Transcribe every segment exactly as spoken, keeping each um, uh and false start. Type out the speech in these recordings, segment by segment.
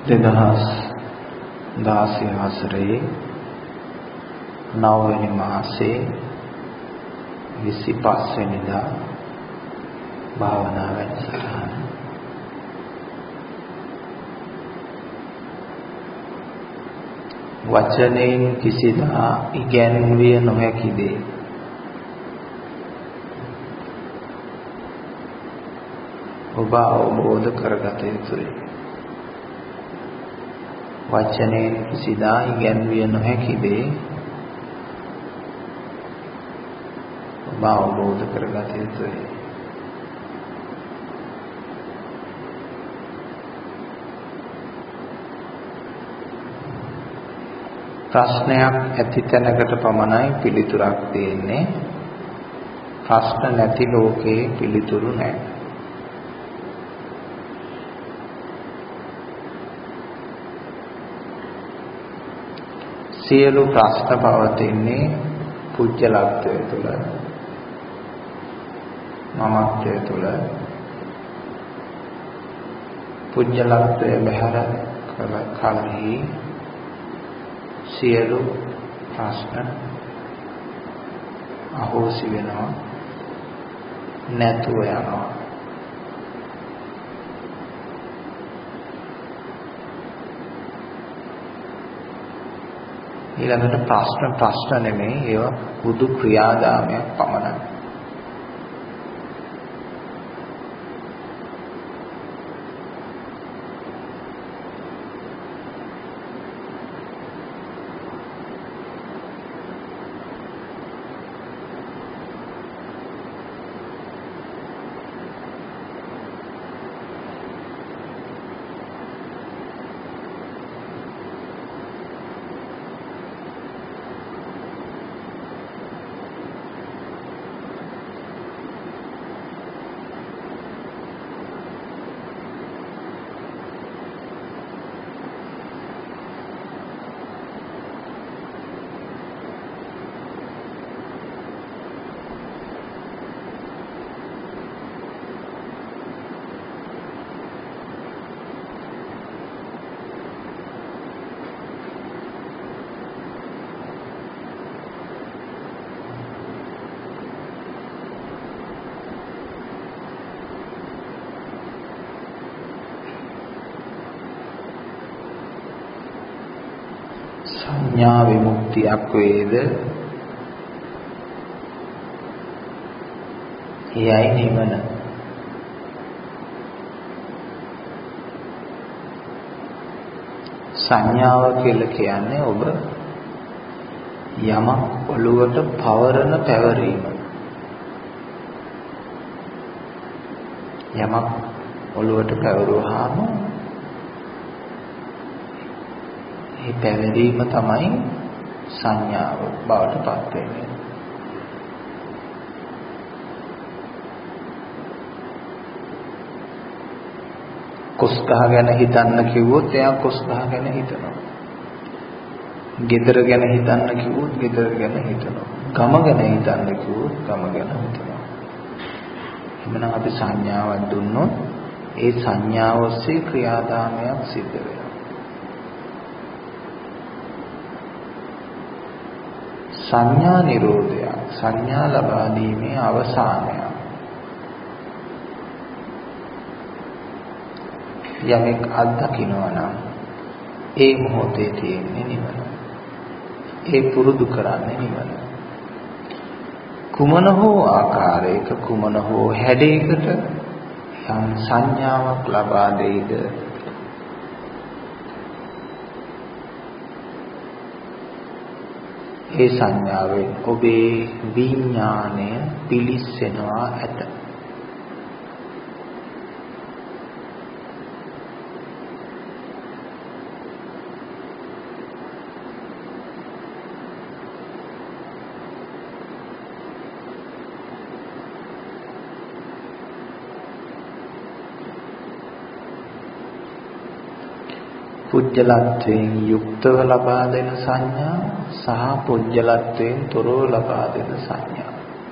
දෙදහස් දාසය වසරේ නවවෙනි මාසයේ විසිපස් වෙනිදා භාවනා වැඩසටහන වචනයෙන් කිසිදා ඉගැන්විය නොහැකි දේ ඔබ අවබෝධ කරගත යුතුයි. වචනයෙන් කිසිදා ඉගැන්විය නොහැකි දේ ඔබ අවබෝධ කරගත යුතුයි. ප්‍රශ්නයක් ඇති තැනකට පමණයි පිළිතුරක් දෙන්නේ. ප්‍රශ්න නැති ලෝකේ පිළිතුරු නැහැ. සියලු ප්‍රශ්න පවතින්නේ පුජ්‍යලත්වය තුළ, මමත්වය තුළ. පුජ්‍යලත්වය බැහැර කළ කලෙහි සියලු ප්‍රශ්න අහෝසි වෙනවා, නැතුව යනවා. ඊළඟට ප්‍රශ්න ප්‍රශ්න නෙමෙයි, ඒවා බුදු ක්‍රියාදාමයක් පමණයි. සංඥා විමුක්තියක් වේද? එයයි නිවන. සංඥාව කියලා කියන්නේ ඔබ යමක් ඔළුවට පවරන පැවරීම. යමක් ඔළුවට පැවරුවාම ඒ පැවරීම තමයි සංඥාව බවට පත් වෙන්නේ. කොස් ගහ ගැන හිතන්න කිව්වොත් එයා කොස් ගහ ගැන හිතනවා. ගෙදර ගැන හිතන්න කිව්වොත් ගෙදර ගැන හිතනවා. ගම ගැන හිතන්න කිව්වොත් ගම ගැන හිතනවා. එhmenan අපි සංඥාවක් දුන්නොත් ඒ සංඥාව ඔස්සේ ක්‍රියාදාමයක් සිද්ධ වෙනවා. සංඥා නිරෝධය, සංඥා ලබා දීමේ අවසානය. යමෙක් අත්දකිනවා නම් ඒ මොහොතේ තියෙන්නේ නිවන. ඒ පුරුදු කරන්නේ නිවන. කුමන හෝ ආකාරයක, කුමන හෝ හැඩයකට යම් සංඥාවක් ලබා දෙයිද ඒ සංඥාවෙන් ඔබේ විඥාණය පිලිස්සෙනවා ඇත. පුජ්‍යලත්වයෙන් යුක්තව ලබා දෙන සංඥා සහ පුජ්‍යලත්වයෙන් තොරව ලබා දෙන සංඥා.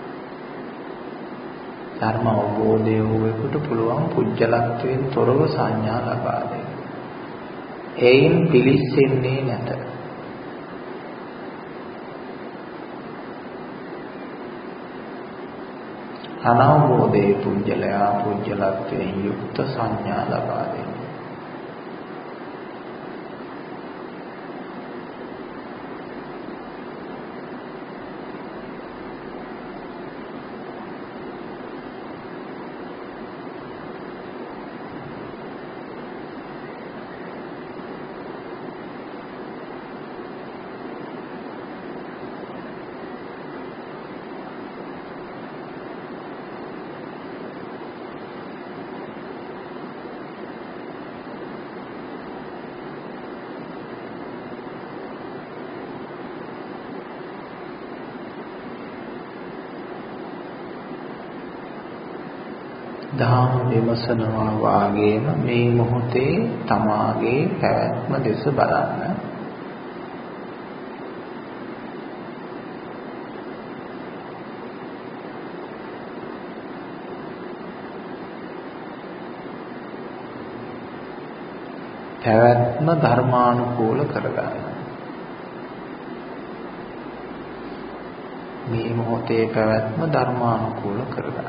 ධර්ම අවබෝධය වූවෙකුට පුළුවන් පුජ්‍යලත්වයෙන් තොරව සංඥා ලබා දෙන්න. එයින් පිලිස්සෙන්නේ නැත. අනවබෝධයේ පුජ්‍යලයා පුජ්‍යලත්වයෙන් යුක්ත සංඥා ලබා දෙනවා. දහම් විමසනවා වාගේම මේ මොහොතේ තමාගේ පැවැත්ම දෙස බලන්න. පැවැත්ම ධර්මානුකූල කරගන්න. මේ මොහොතේ පැවැත්ම ධර්මානුකූල කරගන්න.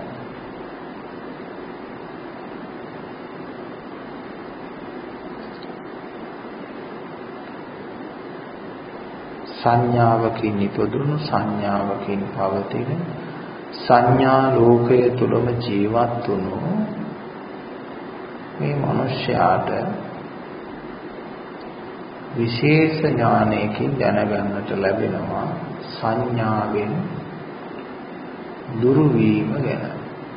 සංඥාවකින් ඉපදුණු සංඥාවකින් පවතින සංඥා ලෝකයේ තුලම ජීවත් වුණු මේ මිනිස්යාට විශේෂ ඥානයකින් දැනගන්නට ලැබෙනවා සංඥාවෙන් දුරු වීම ගැන.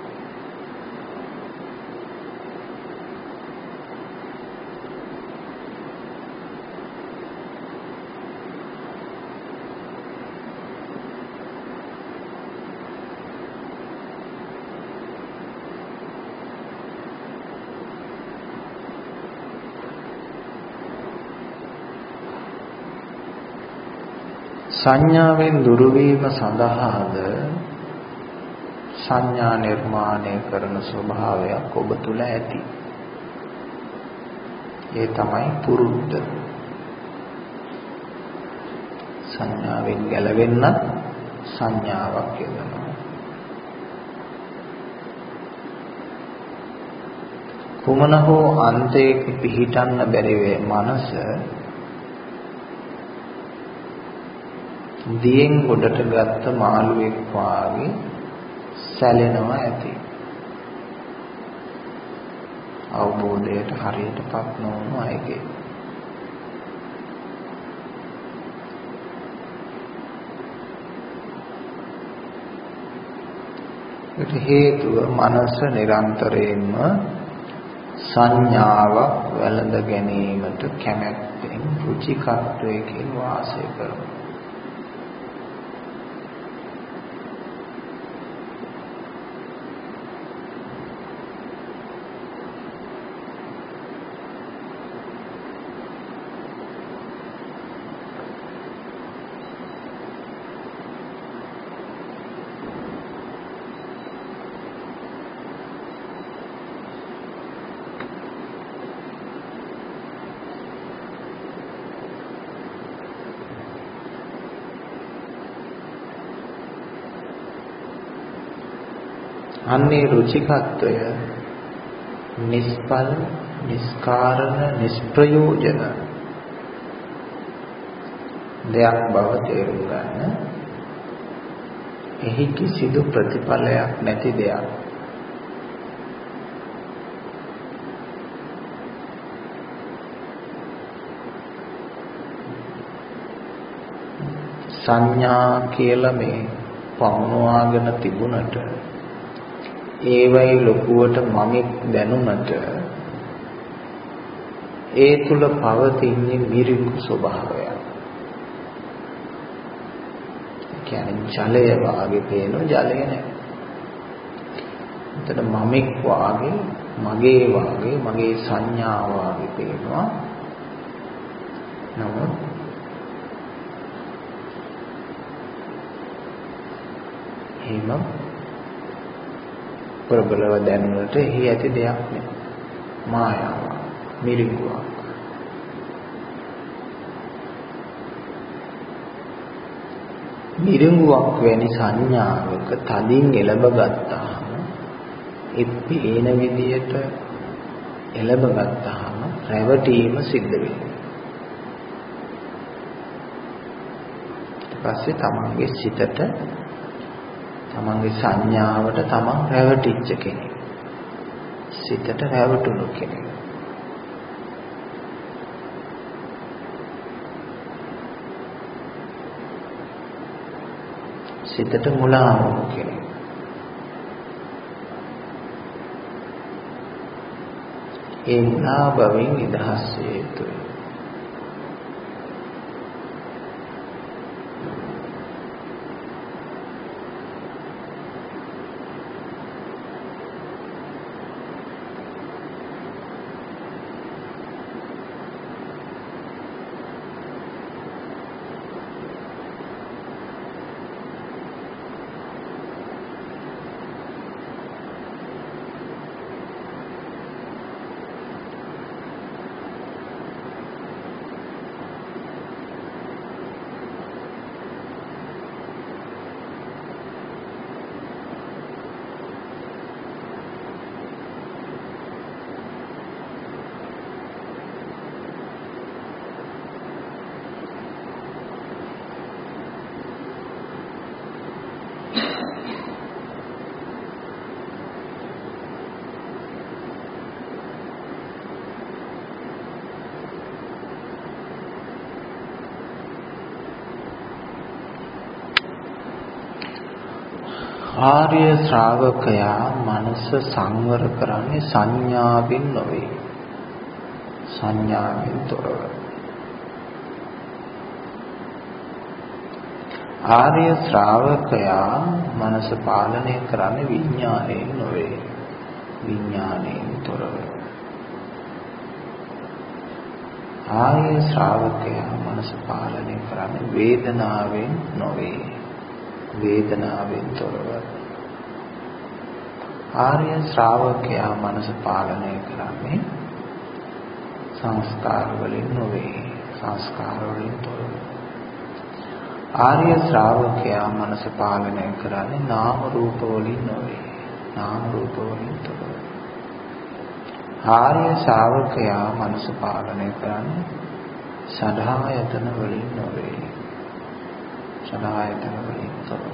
සංඥාවෙන් දුරු වීම සඳහාද සංඥා නිර්මාණය කරන ස්වභාවයක් ඔබ තුල ඇති. ඒ තමයි පුරුද්ද. සංඥාවෙන් ගැලවෙන්න සංඥාවක් යොදනවා. කුමන හෝ අන්තයක පිහිටන්න බැරි වේ මනස දියෙන් ගොඩට ගත්ත මාළුවෙක් වාගේ සැලෙනවා ඇති. අවබෝධයට හරියටපත් නොවුණු අයගේ. ඒට හේතුව මනස නිරන්තරයෙන්ම සංඥාවක් වැළඳ ගැනීමට කැමැත්තෙන් රුචිකත්වයකින් වාසය කරනවා. අන්නේ රුචිකත්වය නිස්පල නිස්කාරණ නිස්ප්‍රයෝජන දෙයක් බව තේරුම් ගන්න. එහි කිසිදු ප්‍රතිඵලයක් නැති දෙයක්. සංඥා කියලා මේ පවුනවාගෙන තිබුණට ඒවයි ලොකුවට මමෙක් දැනුමට ඒ තුල පවතින්නේ මිරිඟු ස්වභාවයක්. කියන්නේ ජලය වාගේ පේන ජලය නෑ. එතන මමෙක් වාගේ මගේ වාගේ මගේ සංඥා වාගේ පේනවා. නමුත් එහෙම ප්‍රබලව දැනුනට එහි ඇති දෙයක් නෑ. මායාව, මිරිඟුවක්. මිරිඟුවක් වැනි සංඥාවක තදින් එළඹ ගත්තාම ඒ පේන විදියට එළඹ ගත්තාම රැවටීම සිද්ධ වෙනවා. ඊට පස්සේ තමන්ගේ සිතට තමන්ගේ සංඥාවට තමන් රැවටිච්ච කෙනෙක්. සිතට රැවටුණු කෙනෙක්. සිතට මුලා වුණු කෙනෙක්. ඒ මුලා බවින් නිදහස් විය යුතුයි. ආර්ය ශ්‍රාවකයා මනස සංවර කරන්නේ සංඥාවෙන් නොවේ. සංඥාවෙන් තොරව. ආර්ය ශ්‍රාවකයා මනස පාලනය කරන්නේ විඥාණයෙන් නොවේ. විඥාණයෙන් තොරව. ආර්ය ශ්‍රාවකයා මනස පාලනය කරන්නේ වේදනාවෙන් නොවේ. වේදනාවෙන් තොරව. ආර්ය ශ්‍රාවකයා මනස පාලනය කරන්නේ සංස්කාර වලින් නොවේ. සංස්කාර වලින් තොරව. ආර්ය ශ්‍රාවකයා මනස පාලනය කරන්නේ නාම රූප වලින් නොවේ. නාම රූප වලින් තොරව. ආර්ය ශ්‍රාවකයා මනස පාලනය කරන්නේ සදායතන වලින් නොවේ. සදායතන වලින් තොරව.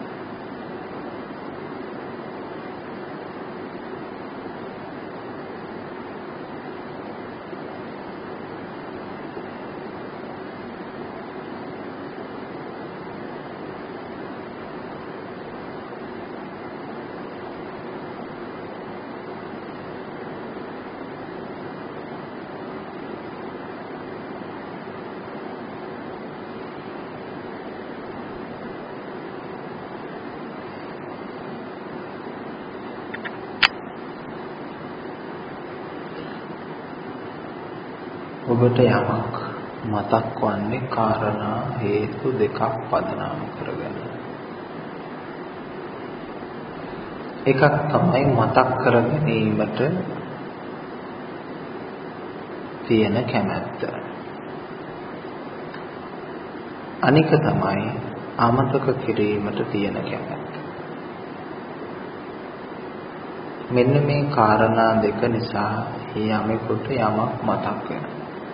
ඔබට යමක් මතක් වන්නේ කාරණා හේතු දෙකක් පදනම් කරගෙන. එකක් තමයි මතක් කර ගැනීමට තියෙන කැමැත්ත. අනික තමයි අමතක කිරීමට තියෙන කැමැත්ත. මෙන්න මේ කාරණා දෙක නිසා යමෙකුට යමක් මතක් වෙනවා.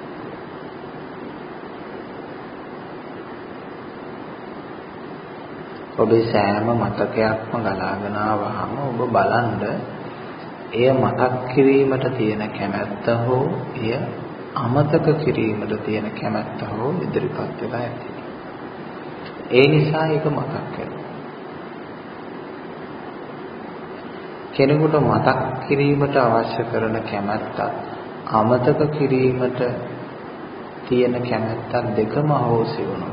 ඔබේ සෑම මතකයක්ම ගලාගෙන ආවහම ඔබ බලන්න එය මතක් කිරීමට තියෙන කැමැත්ත හෝ එය අමතක කිරීමට තියෙන කැමැත්ත හෝ ඉදිරිපත් වෙලා ඇති. ඒ නිසා ඒක මතක් වෙනවා. කෙනෙකුට මතක් කිරීමට අවශ්‍ය කරන කැමැත්තත් අමතක කිරීමට තියෙන කැමැත්තත් දෙකම හොසි වුණොත්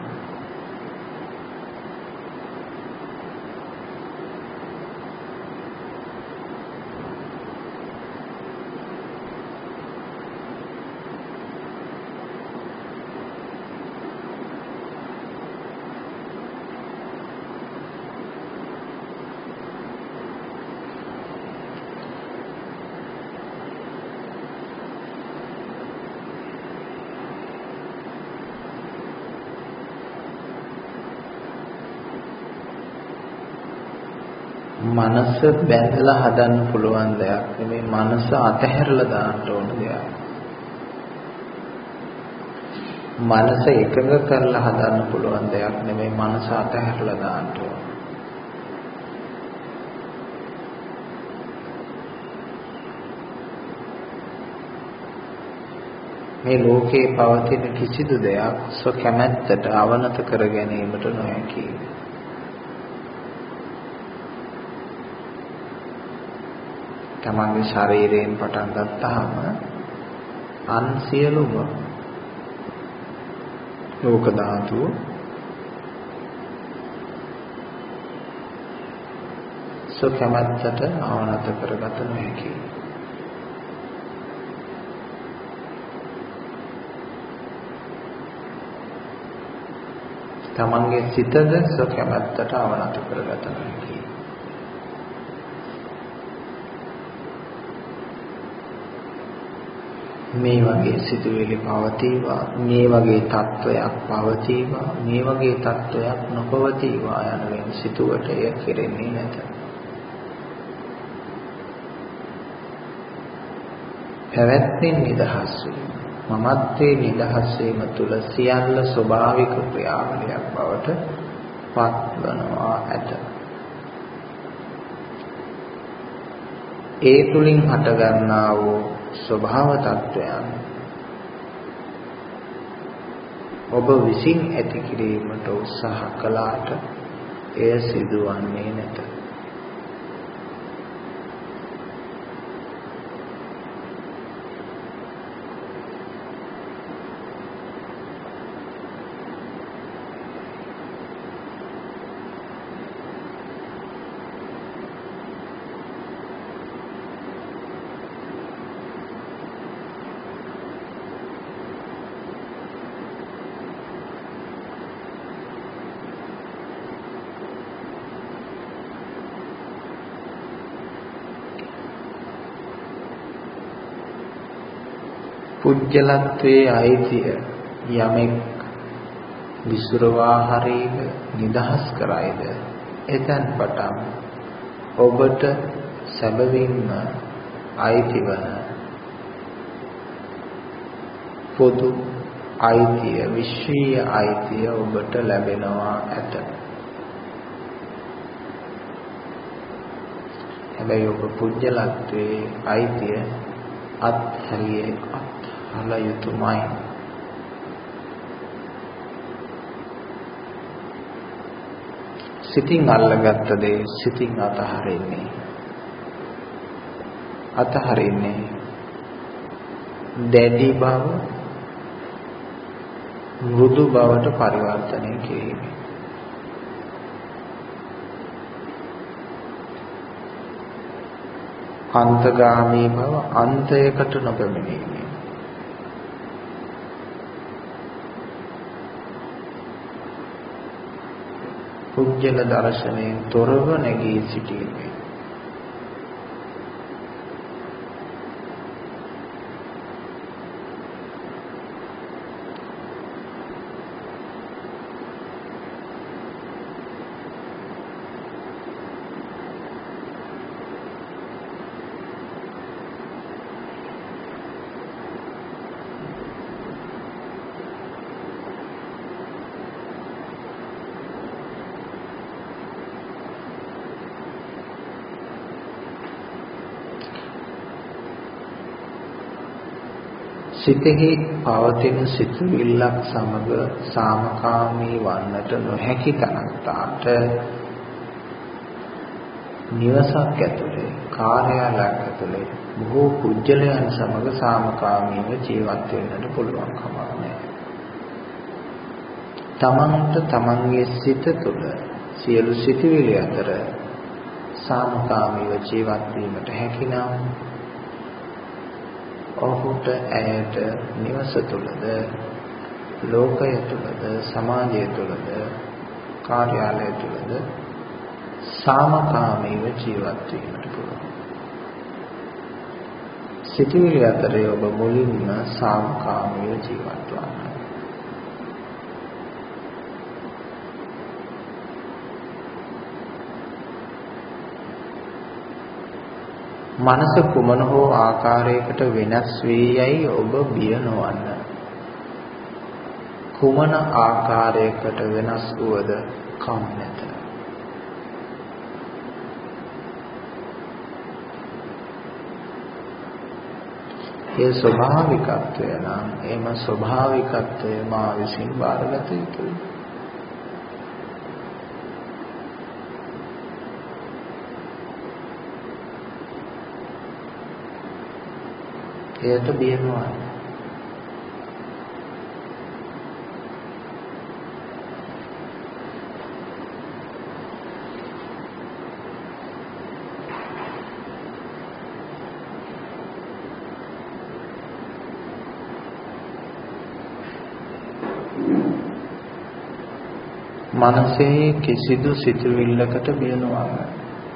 මනස බැඳලා හදන්න පුළුවන් දෙයක් නෙමෙයි, මනස අතහැරලා දාන්න ඕන දෙයක්. මනස එකඟ කරලා හදන්න පුළුවන් දෙයක් නෙමෙයි, මනස අතහැරලා දාන්න ඕන. මේ ලෝකේ පවතින කිසිදු දෙයක් ස්වකැමැත්තට අවනත කර ගැනීමට නොහැකි. තමන්ගේ ශරීරයෙන් පටන් ගත්තාම අන් සියලුම ලෝක ධාතු ස්වකැමැත්තට අවනත කරගත නොහැකි. තමන්ගේ සිතද ස්වකැමැත්තට අවනත කරගත නොහැකි. මේ වගේ සිතුවිලි පවතිවා, මේ වගේ තත්වයක් පවතිවා, මේ වගේ තත්වයක් නොපවතිවා යනුවෙන් සිතුවට එය කෙරෙන්නේ නැත. පැවැත්මෙන් නිදහස් වීම, මමත්වයේ නිදහස් වීම තුළ සියල්ල ස්වභාවික ක්‍රියාවලියක් බවට පත්වනවා ඇත. ඒ තුලින් හටගන්නා වූ ස්වභාව තත්වයන් ඔබ විසින් ඇති කිරීමට උත්සාහ කළාට එය සිදුවන්නේ නැත. පුජ්‍යලත්වයේ අයිතිය යමෙක් විසුරවා හරීද නිදහස් කරයිද එතෙන් පටන් ඔබට සැබවින්ම අයිති වන පොදු අයිතිය, විශ්වීය අයිතිය ඔබට ලැබෙනවා ඇත. හැබැයි ඔබ පුජ්‍යලත්වයේ අයිතිය අත්හැරියේ අත්හල යුතුමයි. සිතින් අල්ලගත්ත දේ සිතින් අතහරින්නේ අතහරින්නේ දැඩි බව මෘදු බවට පරිවර්තනය කිරීම. අන්තගාමී බව අන්තයකට නොපැමිණීම. පුජ්‍යල දර්ශනයෙන් තොරව නැගී සිටීම. සිතෙහි පවතින සිතුවිල්ලක් සමග සාමකාමී වන්නට නොහැකි තනත්තාට නිවසක් ඇතුලේ, කාර්යාලයක් ඇතුලේ බොහෝ පුජ්‍යලයන් සමග සාමකාමීව ජීවත් වෙන්නට පුළුවන් කමක් නැහැ. තමන්ට තමන්ගේ සිත තුළ සියලු සිතුවිලි අතර සාමකාමීව ජීවත් වීමට හැකිනම් ඔහුට ඇයට නිවස තුළද, ලෝකය තුළද, සමාජය තුළද, කාර්යාලය තුළද සාමකාමීව ජීවත් වීමට පුළුවන්. සිතුවිලි අතරේ ඔබ මුලින්ම සාමකාමීව ජීවත් වන්න. මනස කුමන හෝ ආකාරයකට වෙනස් වී යයි ඔබ බිය නොවන්න. කුමන ආකාරයකට වෙනස් වුවද කම් නැත. ඒ ස්වභාවිකත්වය නම් එම ස්වභාවිකත්වය මා විසින් බාරගත යුතුයි. එයට බිය නොවන්න. මනසේ කිසිදු සිතුවිල්ලකට බිය නොවන්න.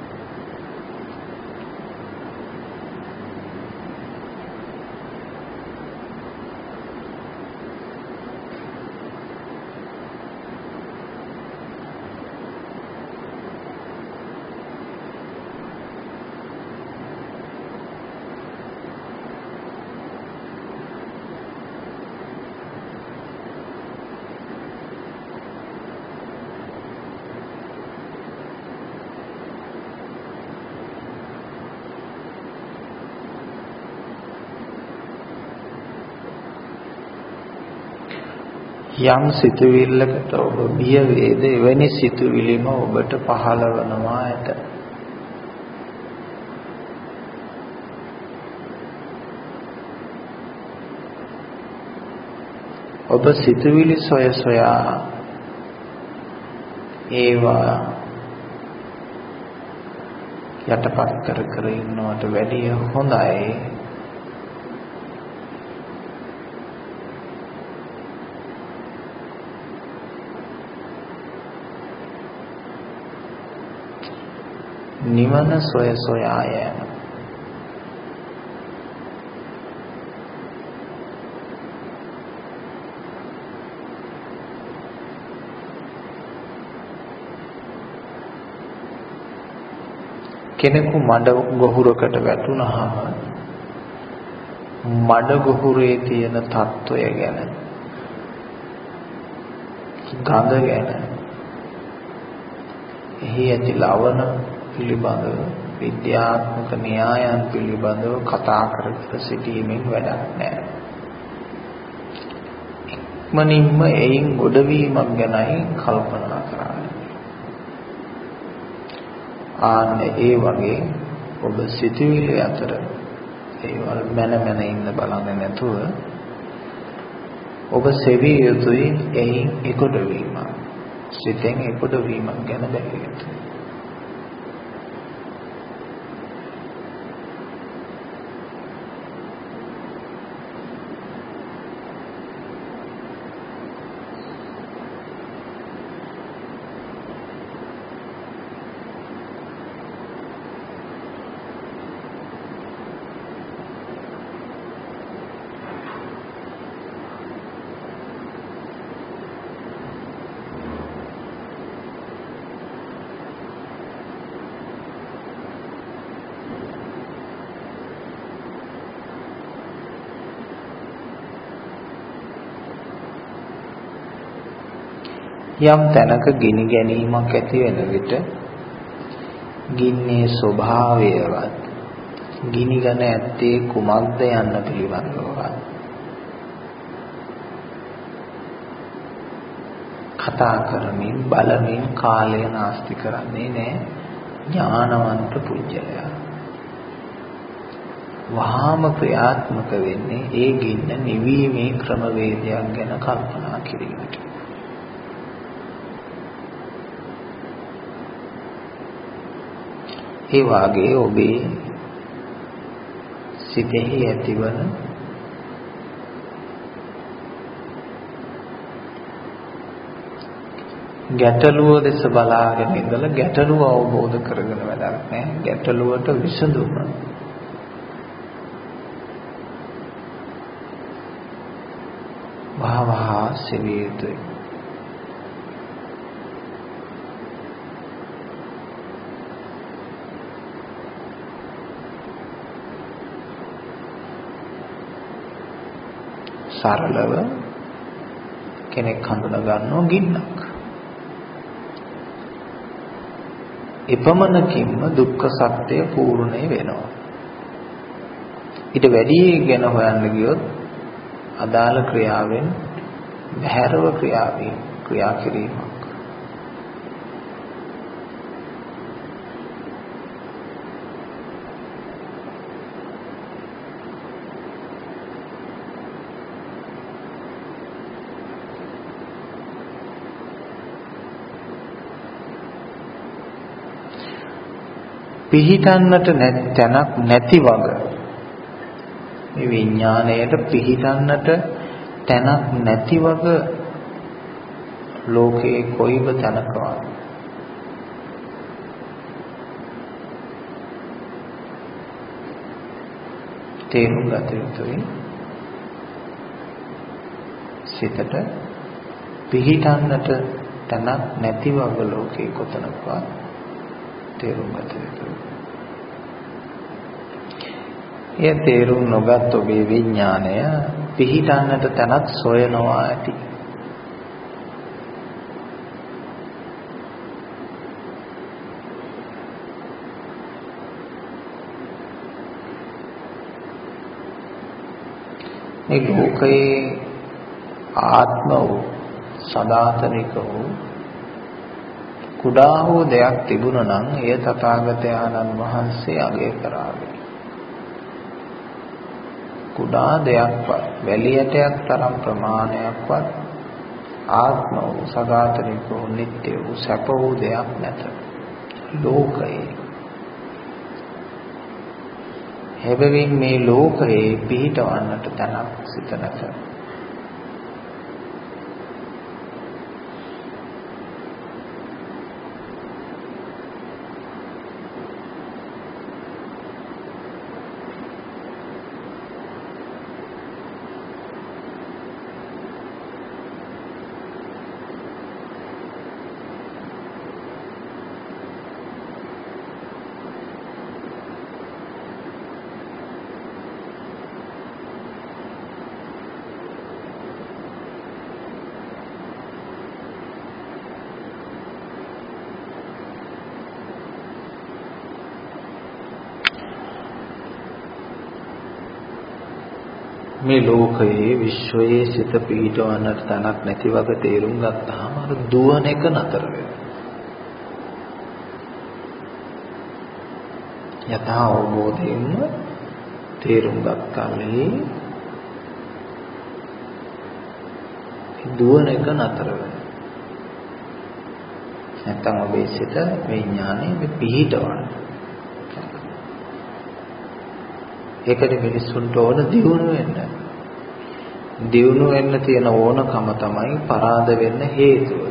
යම් සිතුවිල්ලකට ඔබ බිය වේද එවැනි සිතුවිලිම ඔබට පහළ වනවා ඇත. ඔබ සිතුවිලි සොය සොයා ඒවා යටපත් කර කර ඉන්නවට වැඩිය හොඳයි නිවන සොය සොයා යෑම. කෙනෙකු මඩ ගොහුරකට වැටුනහම මඩ ගොහුරේ තියෙන తত্ত্বය ගැන, ගඳ ගැන, එහි ඇති ලවණ පිළිබඳව, විද්‍යාත්මක න්‍යායන් පිළිබඳව කතා කර කර සිටීමෙන් වැඩක් නැහැ. ඉක්මනින්ම එයින් ගොඩවීමක් ගැනයි කල්පනා කරන්නේ. ආන්න ඒ වගේ ඔබ සිතුවිලි අතර ඒවල් මන මන ඉන්න බලන්නේ නැතුව ඔබ සෙවිය යුතුයි එයින් එකොඩ වීම. සිතෙන් එකොඩ වීමක් ගැන බැලිය යුතුයි. යම් තැනක ගිනි ගැනීමක් ඇති වෙන විට ගින්නේ ස්වභාවයවත් ගිනි ගන ඇත්තේ කුමක්ද යන්න පිළිබඳව කතා කරමින් බලමින් කාලය නාස්ති කරන්නේ නැහැ ඥානවන්ත පුජ්‍යලයා. වහාම ක්‍රියාත්මක වෙන්නේ ඒ ගින්න නිවීමේ ක්‍රමවේදයක් ගැන කල්පනා කිරීමට. ඒ වාගේ ඔබේ සිතෙහි ඇතිවන ගැටලුව දෙස බලාගෙන ඉඳලා ගැටලුව අවබෝධ කරගෙන වැඩක් නැහැ. ගැටලුවට විසඳුම වහ වහ සෙවිය යුතුයි. සරලව කෙනෙක් හඳුනා ගන්නවා ගින්නක්. එපමණකින්ම දුක්ඛ සත්‍ය පූර්ණේ වෙනවා. ඊට වැඩි ගැන හොයන්න ගියොත් අදාළ ක්‍රියාවෙන් බහැරව ක්‍රියාවේ ක්‍රියා කිරීමක්. පිහිටන්නට තැනක් නැති වග මේ විඥාණයට පිහිටන්නට තැනක් නැති වග ලෝකේ කොයිව තැනකවත් තේරුම් ගත යුතුයි. සිතට පිහිටන්නට තැනක් නැති වග ලෝකේ කොතනකවත් තේරුම් ගත යුතුයි. එය තේරුම් නොගත් ඔබේ විඥාණය පිහිටන්නට තැනක් සොයනවා ඇති. මේ ලෝකයේ ආත්ම වූ සදාතනික වූ කුඩා හෝ දෙයක් තිබුණා නම් එය තථාගතයන්න් වහන්සේ අගය කරාවේ. කුඩා දෙයක්වත් වැලියටයක් තරම් ප්‍රමාණයක්වත් ආත්ම වූ සදාතනික වූ නිට්ටය වූ සැප වූ දෙයක් නැත ලෝකයේ. හැබැයි මේ ලෝකයේ පිහිටවන්නට තැනක් සිත නැත. මේ ලෝකයේ විශ්වයේ සිත පිහිටවන්නට තැනක් නැති වගේ තේරුම් ගත්තාම අර දුවන එක නතර වෙනවා. යථා අවබෝධයෙන්ම තේරුම් ගත්තාලේ දුවන එක නතර වෙනවා. නැත්තම් ඔබේ සිත විඥානයේ මේ පිහිටවන්න. ඒකට මිනිස්සුන්ට ඕන දියුණු වෙන්න. දියුණු වෙන්න තියෙන ඕනකම තමයි පරාද වෙන්න හේතුව.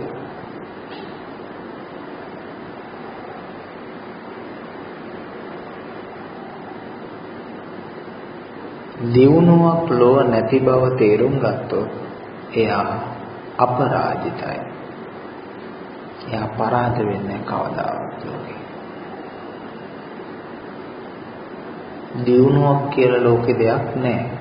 දියුණුවක් ලොව නැති බව තේරුම් ගත්තොත් එයා අපරාජිතයි. එයා පරාද වෙන්නේ කවදාවත් ලෝකේ. දියුණුවක් කියලා ලෝකේ දෙයක් නැහැ.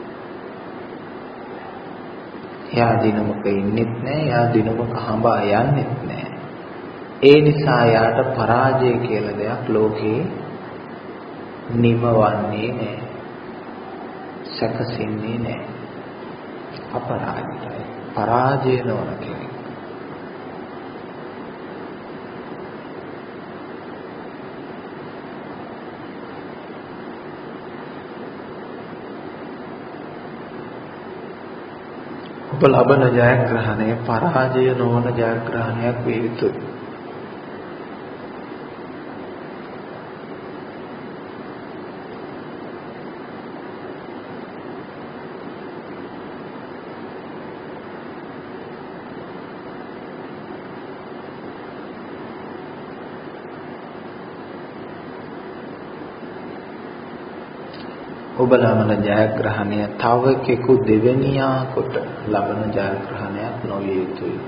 එයා දිනමක ඉන්නෙත් නැහැ, එයා දිනමක හඹා යන්නෙත් නැහැ. ඒ නිසා එයාට පරාජය කියලා දෙයක් ලෝකේ නිමවන්නේ නැහැ. සැකසෙන්නේ නැහැ. අපරාජිතයි. පරාජය නොවන කෙනෙක්. ඔබ ලබන ජයග්‍රහණය පරාජය නොවන ජයග්‍රහණයක් වේ යුතුයි. ඔබ ලබන ජයග්‍රහණය තව කෙකු දෙවෙනියා කොට ලබන ජයග්‍රහණයක් නොවිය යුතුයි.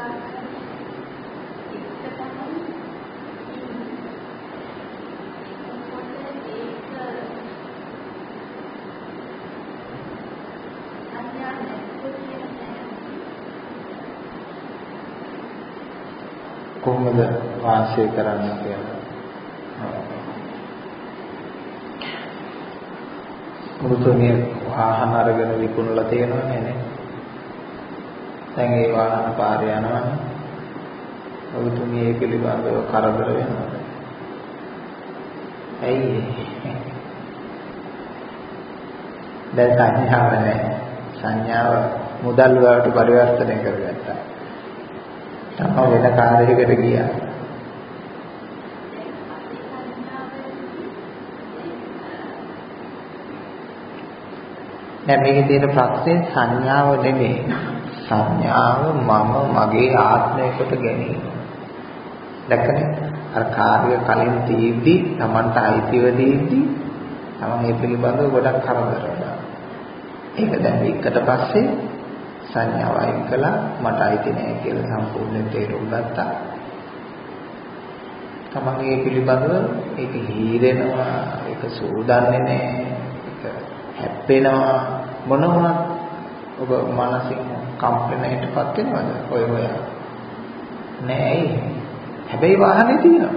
කොහොමද වාසය කරන්න කියලා. මුතුනේ වාහන අරගෙන විකුණලා තියෙනවනේ නේ. දැන් ඒ වාහන පාරේ යනවනේ. මුතුනේ ඒ පිළිබඳව කරදර වෙනවා. ඇයි? දැන් සංඥාව නැහැ. සංඥාව මුදල් වලට පරිවර්තනය කරගත්තා. තම වෙන කාර්යයකට ගියා. දැන් මේකේ තියෙන ප්‍රශ්නේ සංඥාව නෙමෙයි. සංඥාව මම මගේ ආත්මයකට ගැනීම. දැක්කනේ? අර කාර්ය කලින් තීද්දි Tamanට අයිතිව දීද්දි Taman මේ පිළිබඳව ගොඩක් කරදර වෙනවා. ඒක දැන් එකට පස්සේ සංඥාව අයින් කළා මට අයිති නැහැ කියලා සම්පූර්ණයෙන් තේරුම් ගත්තා. Taman මේ පිළිබඳව ඒක හීරෙනවා, ඒක සූදන්නේ නැහැ, ඒක හැප්පෙනවා මොන වුණත් ඔබ මානසික කම්පනයටපත් වෙනවද? ඔය ඔය නෑ. හැබැයි වාහනේ තියෙනවා.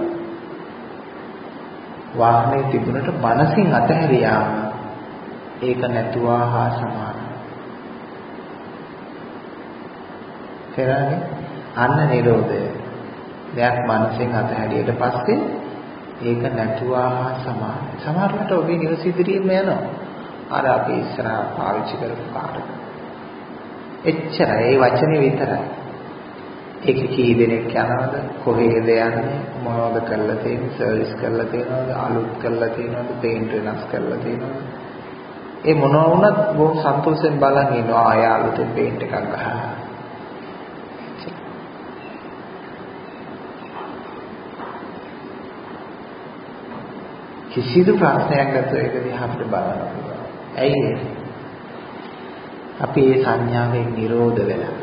වාහනේ තිබුණට මනසින් අතහැරියාම ඒක නැතුවා හා සමානයි. තේරෙන්නේ? අන්න නිරෝධය. දෙයක් මනසින් අතහැරියට පස්සේ ඒක නැතුවා හා සමානයි. සමහරවිට ඔබේ නිවස ඉදිරියේම යනවා. අර අපි ඉස්සරහා පාවිච්චි කරපු කාර්යය. එච්චරයි, ඒ වචනේ විතරයි. ඒක කී දෙනෙක් යනවද? කොහේද යන්නේ? මොනවද කරලා තියෙන්නේ? සර්විස් කරලා තියෙනවද? අලුත් කරලා තියෙනවද? පේන්ට් වෙනස් කරලා තියෙනවද? ඒ මොනවා වුණත් බොහොම සතුටෙන් බලන් ඉන්නවා. ආය අලුතෙන් පේන්ට් එකක් ගහලා. කිසිදු ප්‍රශ්නයක් නැතුව ඒක දිහා අපිට බලන්න පුළුවන්. ඇයි ඒ? අපි ඒ සංඥාවෙන් නිරෝධ වෙලා.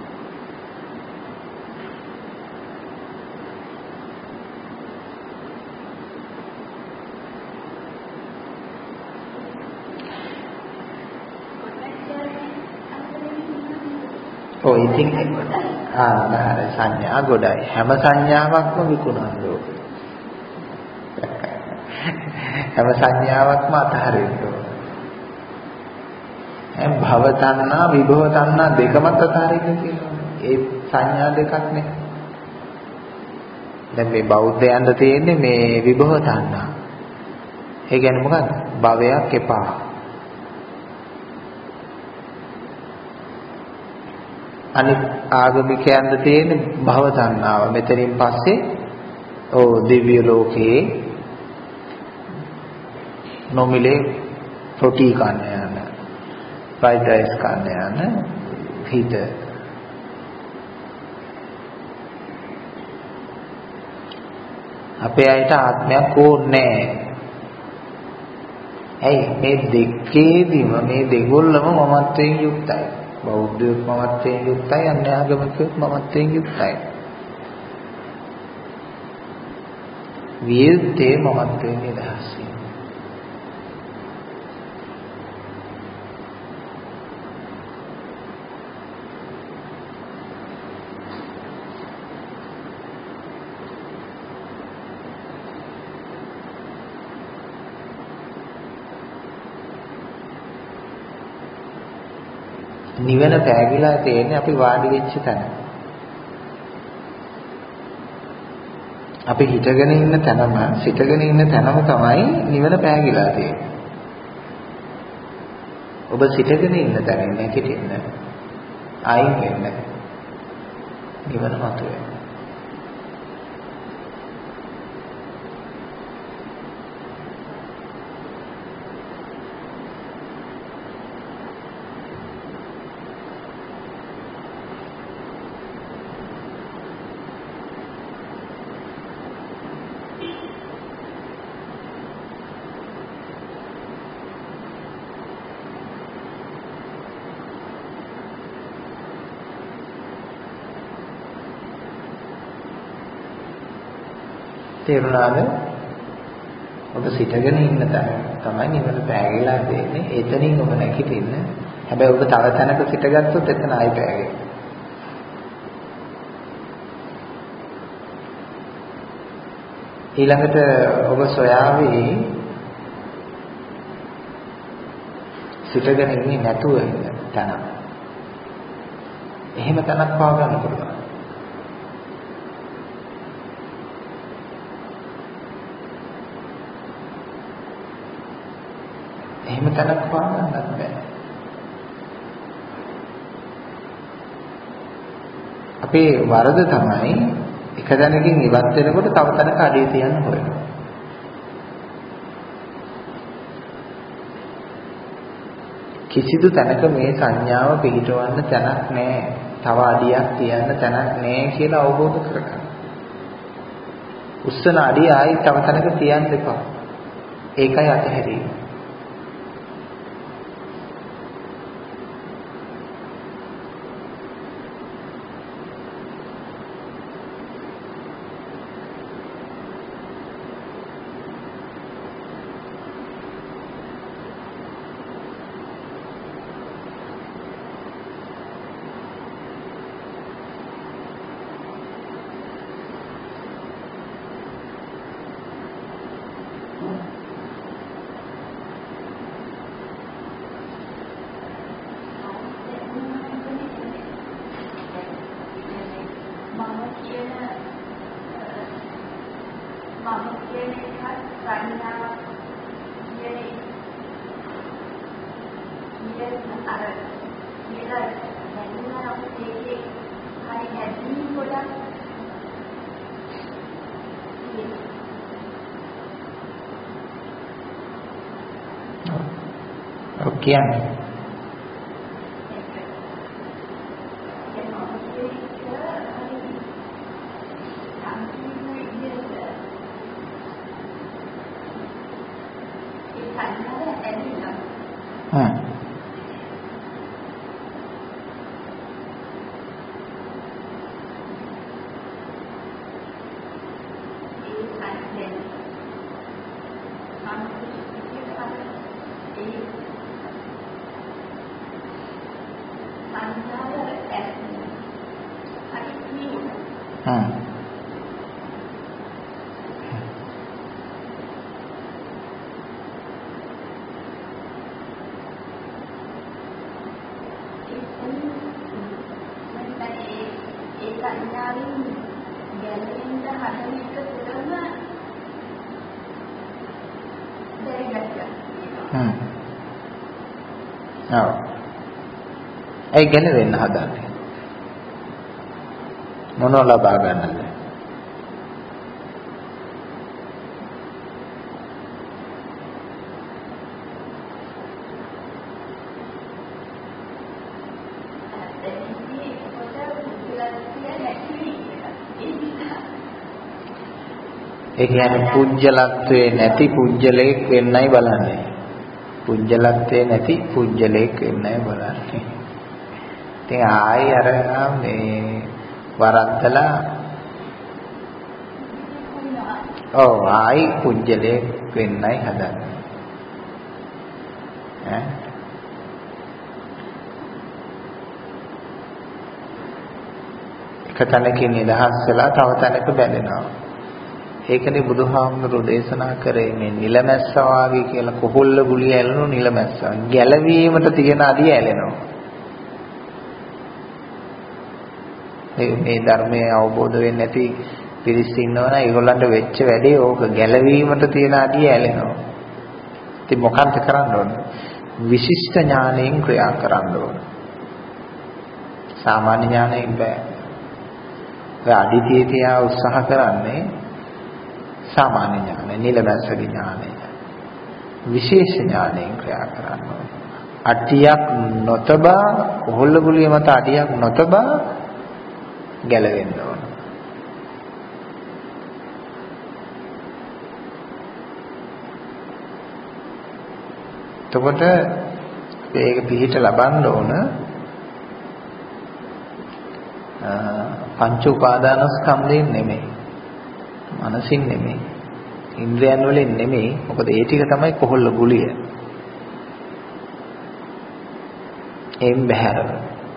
ඔය ඉතින් ආ බාහිර සංඥා ගොඩයි. හැම සංඥාවක්ම විකුණන්න ඕනේ. හැම සංඥාවක්ම අතහරින්න ඕනේ. එම් භව තණ්හා විභව තණ්හා දෙකම අතහරින්න කියනවා. ඒ සංඥා දෙකක් නේ. දැන් මේ බෞද්ධයන්ට තියෙන්නේ මේ විභව තණ්හා. ඒ කියන්නේ මොකක්ද? භවයක් එපා. අනිත් ආගමිකයන්ට තියෙන්නේ භව තණ්හාව. මෙතනින් පස්සේ ඕ දිව්‍ය ලෝකයේ නොමිලේ රොටි කන්න යන, ෆ්‍රයිඩ් රයිස් කන්න යන හිත. අපේ අයට ආත්මයක් ඕනේ නැහැ. ඇයි මේ දෙකේදීම මේ දෙගොල්ලම මමත්වයෙන් යුක්තයි. බෞද්ධයොත් මමත්වයෙන් යුක්තයි, අන්‍ය ආගමිකයොත් මමත්වයෙන් යුක්තයි. වියුත්තේ මමත්වයෙන් නිදහස් වීම. නිවන පෑගිලා තියෙන්නේ අපි වාඩි වෙච්ච තැන. අපි හිටගෙන ඉන්න තැනම, සිටගෙන ඉන්න තැනම තමයි නිවන පෑගිලා තියෙන්නේ. ඔබ සිටගෙන ඉන්න තැන නැගිටින්න. ආයින් වෙන්න. නිවන මතුවේ. තේරුණාද? ඔබ සිටගෙන ඉන්න තැන තමයි නිවන පෑගිලා දෙන්නේ. එතනින් ඔබ නැගිටින්න. හැබැයි ඔබ තව තැනක සිටගත්තොත් එතන ආයි පෑගේ. ඊළඟට ඔබ සොයාවේ සිටගෙන ඉන්නේ නැතුව ඉන්න තැන. එහෙම තැනක් පාව ගන්න පුළුවන්. එහෙම තැනක් පාව ගන්නත් බෑ. අපේ වරද තමයි එක තැනකින් ඉවත් වෙනකොට තව තැනක අඩිය තියන්න හොයනවා. කිසිදු තැනක මේ සංඥාව පිළිටවන්න තැනක් නැහැ. තව අඩියක් තියන්න තැනක් නැහැ කියලා අවබෝධ කරගන්න. උස්සන අඩිය ආයි තව තැනක තියන්න එපා. ඒකයි අතහැරීම. කියන්නේ හ්ම් ඒ ගැන වෙන්න හදන්නේ මොනව ලබා ගන්නද? ඒ කියන්නේ පුජ්‍යලත්වයේ නැති පුජ්‍යලයක් වෙන්නයි බලන්නේ. පුජ්‍යලත්වයේ නැති පුජ්‍යලයක් වෙන්නයි බලන්නේ. ඉතින් ආයි අර මේ වරද්දලා ඔව් ආයි පුජ්‍යලයක් වෙන්නයි හදන්නේ. ඈ එක තැනකින් නිදහස් වෙලා තව තැනක බැඳෙනවා. ඒකනේ බුදුහාමුදුරු දේශනා කරේ මේ නිලමැස්සා වාගේ කියලා කොහොල්ල ගුලිය ඇලෙනු නිලමැස්සා. ගැලවීමට තියෙන අඩිය ඇලෙනවා. මේ ධර්මයේ අවබෝධ වෙන්නේ නැති පිරිස් ඉන්නවනම් ඒගොල්ලන්ට වෙච්ච වැඩේ ඕක ගැලවීමට තියෙන අඩිය ඇලෙනවා. ඉතින් මොකක්ද කරන්න ඕන? විශිෂ්ට ඥාණයෙන් ක්‍රියා කරන්න ඕන. සාමාන්‍ය ඥාණයෙන් බෑ. ඔය අඩිතිය තියා උත්සාහ කරන්නේ සාමාන්‍ය ඥානය, නිලමැස්සගේ ඥානය. විශේෂ ඥාණයෙන් ක්‍රියා කරන්න ඕන. අඩියක් නොතබා කොහොල්ල ගුලිය මත අඩියක් නොතබා ගැලවෙන්න ඕන. එතකොට ඒක පිහිට ලබන්න ඕන පංච උපාදානස්කන්ධයෙන් නෙමෙයි. මනසින් නෙමෙයි. ඉන්ද්‍රයන් වලින් නෙමෙයි. මොකද ඒ ටික තමයි කොහොල්ල ගුලිය. එම් බහැරව.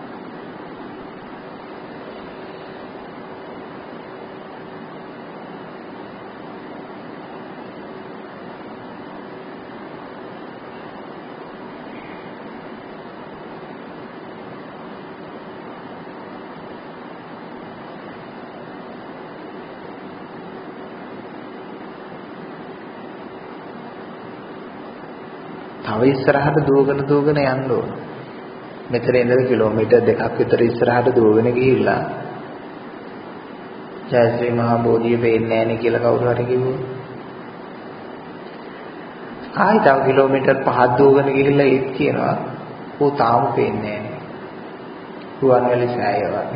තව ඉස්සරහට දුවගෙන දුවගෙන යන්න ඕන. මෙතන ඉඳලා කිලෝමීටර් දෙකක් විතර ඉස්සරහට දුවගෙන ගිහිල්ලා ජයශ්‍රී මහා බෝධිය පේන්නේ නැහැ නේ කියලා කවුරු හරි කිව්වොත්. ආයි තව කිලෝමීටර් පහක් දුවගෙන ගිහිල්ලා ඒත් කියනවා "ඌ තාම පේන්නේ නැහැ." රුවන්වැලි සෑය වගේ.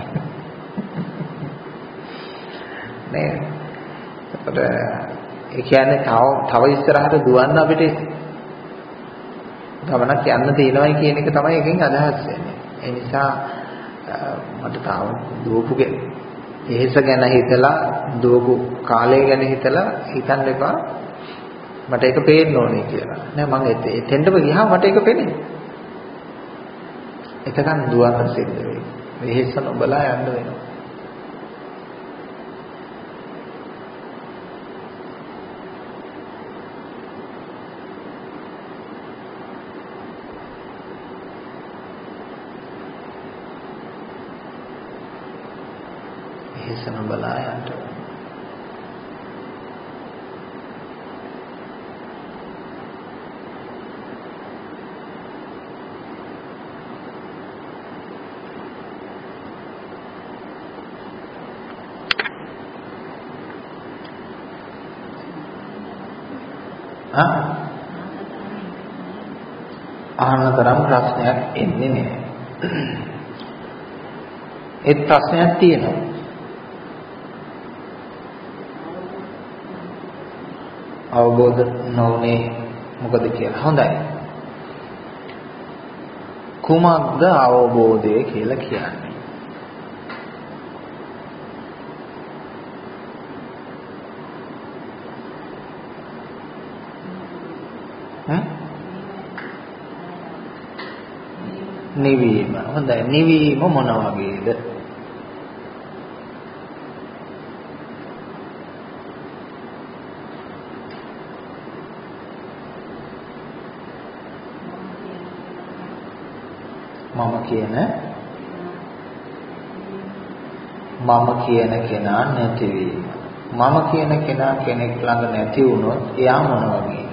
නේ. ඒකට ඒ කියන්නේ තව තව ඉස්සරහට දුවන්න අපිට ගමනක් යන්න තියෙනවයි කියන එක තමයි එකෙන් අදහස් වෙන්නේ. ඒ නිසා මට තාම දුවපු එහෙස ගැන හිතලා දුවපු කාලය ගැන හිතලා හිතන්න එපා. මට ඒක පේන්න ඕනේ කියලා. නෑ මම එතෙන්ටම ගියාම මට ඒක පේන්නේ. එතකන් දුවන්න සිද්ධ වෙයි. එහෙස නොබලා යන්න වෙනවා. එහෙසන බලා යන්න. ආ අහන තරම් ප්‍රශ්නයක් එන්නේ නැහැ. ඒ ප්‍රශ්නයක් තියෙනවා. අවබෝධ නොවුනේ මොකද කියලා. හොඳයි. කුමක්ද අවබෝධය කියලා කියන්නේ? හ්ම්? නිවීම. හොඳයි. නිවීම මොන වගේද? මම කියන මම කියන කෙනා නැතිවීම. මම කියන කෙනා කෙනෙක් ළඟ නැති වුණොත් එයා මොන වගේද?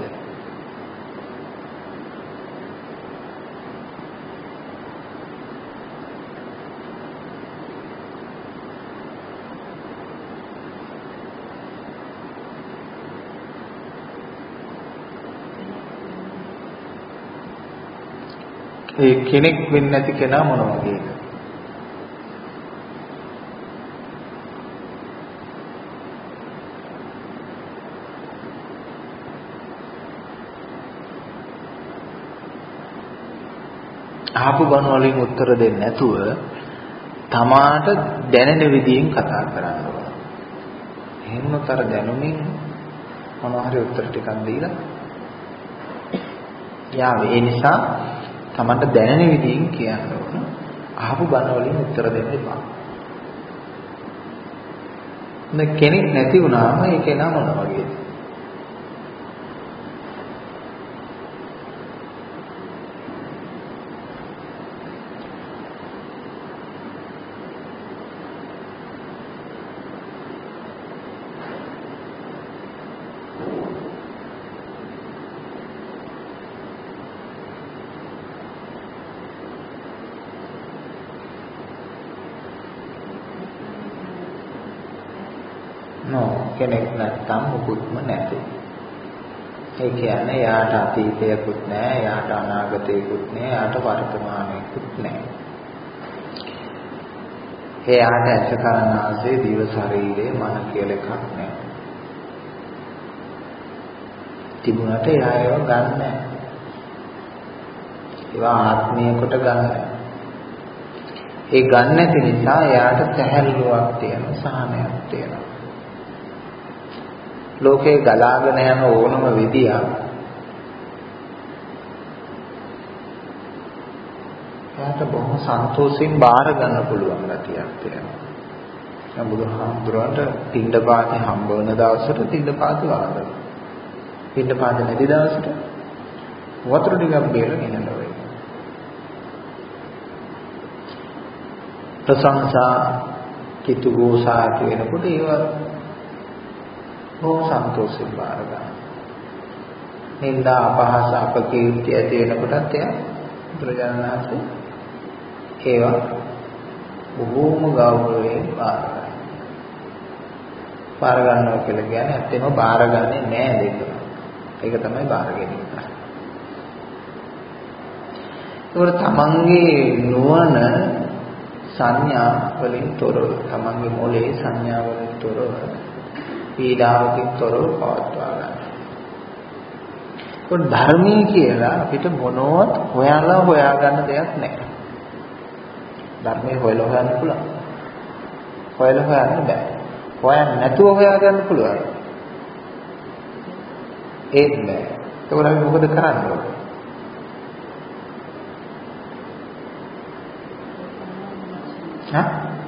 ඒ කෙනෙක් වෙන්නේ නැති කෙනා මොන වගේද? ආපු බණ වලින් උත්තර දෙන්නේ නැතුව තමාට දැනෙන විදියෙන් කතා කරන්න ඕන. එහෙමතර දැනුමින් මොනවා හරි උත්තර ටිකක් දීලා යාවේ. ඒ නිසා තමන්ට දැනෙන විදිහින් කියන්න ඕන. අහපු බණ වලින් උත්තර දෙන්න එපා. මේ කෙනෙක් නැති වුණාම ඒ කෙනා මොන වගේද? කෙනෙක් නැත්තම් මුකුත්ම නැති. ඒ කියන්නේ යාට අතීතයකුත් නැහැ, යාට අනාගතයකුත් නැහැ, යාට වර්තමානයකුත් නැහැ. එයාට ඇස කන නාසය දිව ශරීරය මන කියලා එකක් නැහැ. තිබුණට එයා ඒව ගන්න නැහැ. ඒවා ආත්මීය කොට ගන්න නැහැ. ඒ ගන්න නැති නිසා එයාට සැහැල්ලුවක් තියෙනවා, සහනයක් තියෙනවා. ලෝකේ ගලාගෙන යන ඕනම විදියක් එයාට බොහොම සන්තෝෂයෙන් බාර ගන්න පුළුවන් ගැතියක් තියෙනවා. දැන් බුදුහාමුදුරන්ට පින්ඩපාතේ හම්බ වෙන දවසට පින්ඩපාතේ වාදන. පින්ඩපාතේ නැති දවසට වතුර ටිකක් බේරගෙන ඉන්නවා වෙයි. ප්‍රශංසා කිතු ගෝසා කියනකොට ඒව බොහොම සන්තෝෂයෙන් බාර ගන්න. නින්දා අපහාස අපකීර්ති ඇති වෙනකොටත් එයා බුදුරජාණන් වහන්සේ ඒවා බොහෝම ගෞරවයෙන් බාර ගන්නවා. බාර ගන්නවා කියලා කියන්නේ ඇත්තම බාරගන්නේ නෑ දෙක. ඒක තමයි බාර ගැනීම. ඒකට තමන්ගේ නුවණ සංඥා වලින් තොරව, තමන්ගේ මොලේ සංඥා වලින් තොරව, පීඩාවකින් තොරව පවත්වා ගන්න. ඒකට ධර්මයේ කියලා අපිට මොනවත් හොයලා හොයාගන්න දෙයක් නැහැ. ධර්මයේ හොයලා හොයන්න පුළුවන්. හොයලා හොයන්න බෑ. හොයන්න නැතුව හොයාගන්න පුළුවන්. ඒත් නෑ. ඒකෝර අපි මොකද කරන්නේ? හා?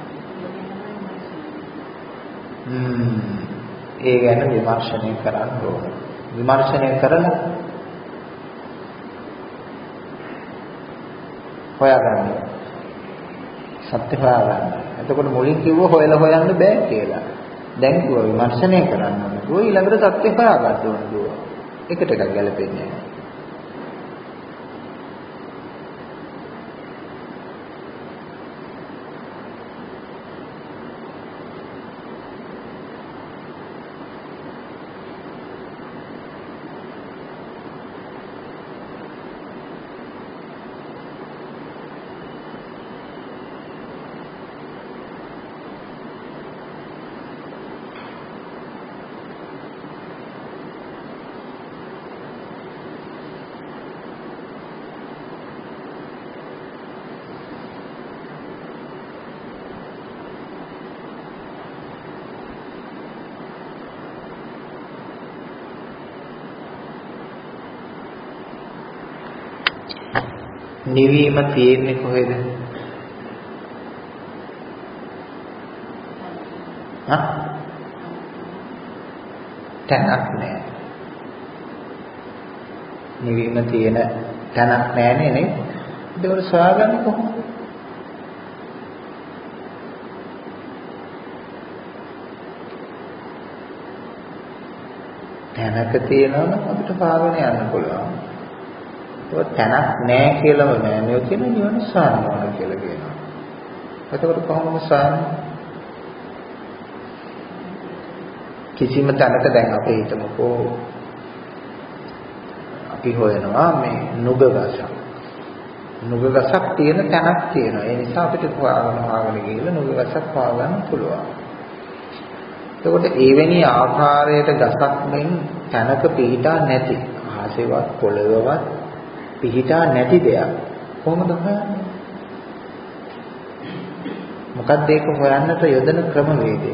හ්ම්. ඒ ගැන විමර්ශනය කරන්න ඕන. විමර්ශනය කරලා හොයාගන්න. සත්‍ය හොයාගන්න. එතකොට මුලින් කිව්ව හොයලා හොයන්න බෑ කියලා. දැන් කිව්ව විමර්ශනය කරන්න ඕන. ඒ ඊළඟට සත්‍ය හොයාගන්න ඕන දුව. එකට එකක් ගැලපෙන්නේ නැහැ. නිවීම තියෙන්නේ කොහෙද? හා? තැනක් නෑ. නිවීම තියෙන තැනක් නෑනේ නේ. ඒක සොයාගන්නේ කොහොමද? තැනක තියෙනවා නම් අපිට පාගෙන යන්න පුළුවන්. ඒක තැනක් නෑ කියලාම නෑ. මේ කියන නිවන සාරනවා කියලා කියනවා. එතකොට කොහොමද සාරන්නේ? කිසිම තැනක දැන් අපි හිතමුකෝ අපි හොයනවා මේ නුග ගසක්. නුග ගසක් තියෙන තැනක් තියෙනවා. ඒ නිසා අපිට හොයාගෙන හොයාගෙන ගිහලා නුග ගසක් හොයාගන්න පුළුවන්. එතකොට එවැනි ආකාරයට ගසක් මෙන් තැනක පිහිටා නැති ආසේවත් පොළවවත් පිහිටා නැති දෙයක් කොහොමද හොයන්නේ? මොකක්ද ඒක හොයන්නට යොදන ක්‍රමවේදය?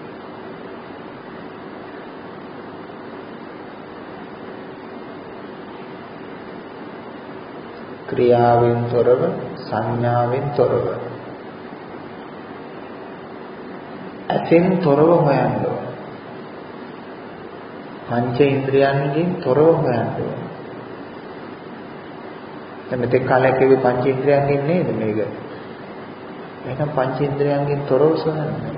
ක්‍රියාවෙන් තොරව, සංඥාවෙන් තොරව, ඇතෙන් තොරව හොයන්න ඕන. පංච ඉන්ද්‍රියන්ගෙන් තොරව හොයන්න ඕන. දැන් මෙතෙක් කාලයක් කිව්වේ පංච ඉන්ද්‍රියන්ගෙන් නේද මේක? එහෙනම් පංච ඉන්ද්‍රියන්ගෙන් තොරව සොයන්න.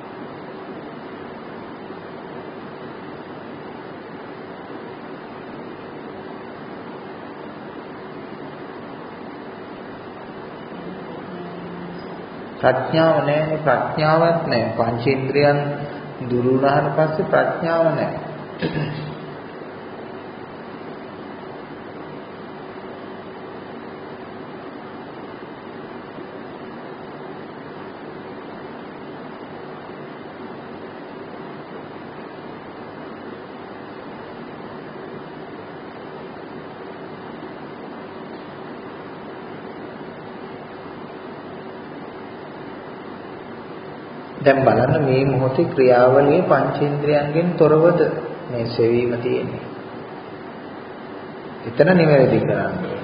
ප්‍රඥාව නැහැ. ප්‍රඥාවක් නැහැ. පංචේන්ද්‍රයන් දුරු වුණාට පස්සේ ප්‍රඥාව නැහැ. දැන් බලන්න මේ මොහොතේ ක්‍රියාවලිය පංචේන්ද්‍රයන්ගෙන් තොරවද මේ සෙවීම තියෙන්නේ. එතන නිවැරදි කරන්න ඕනේ.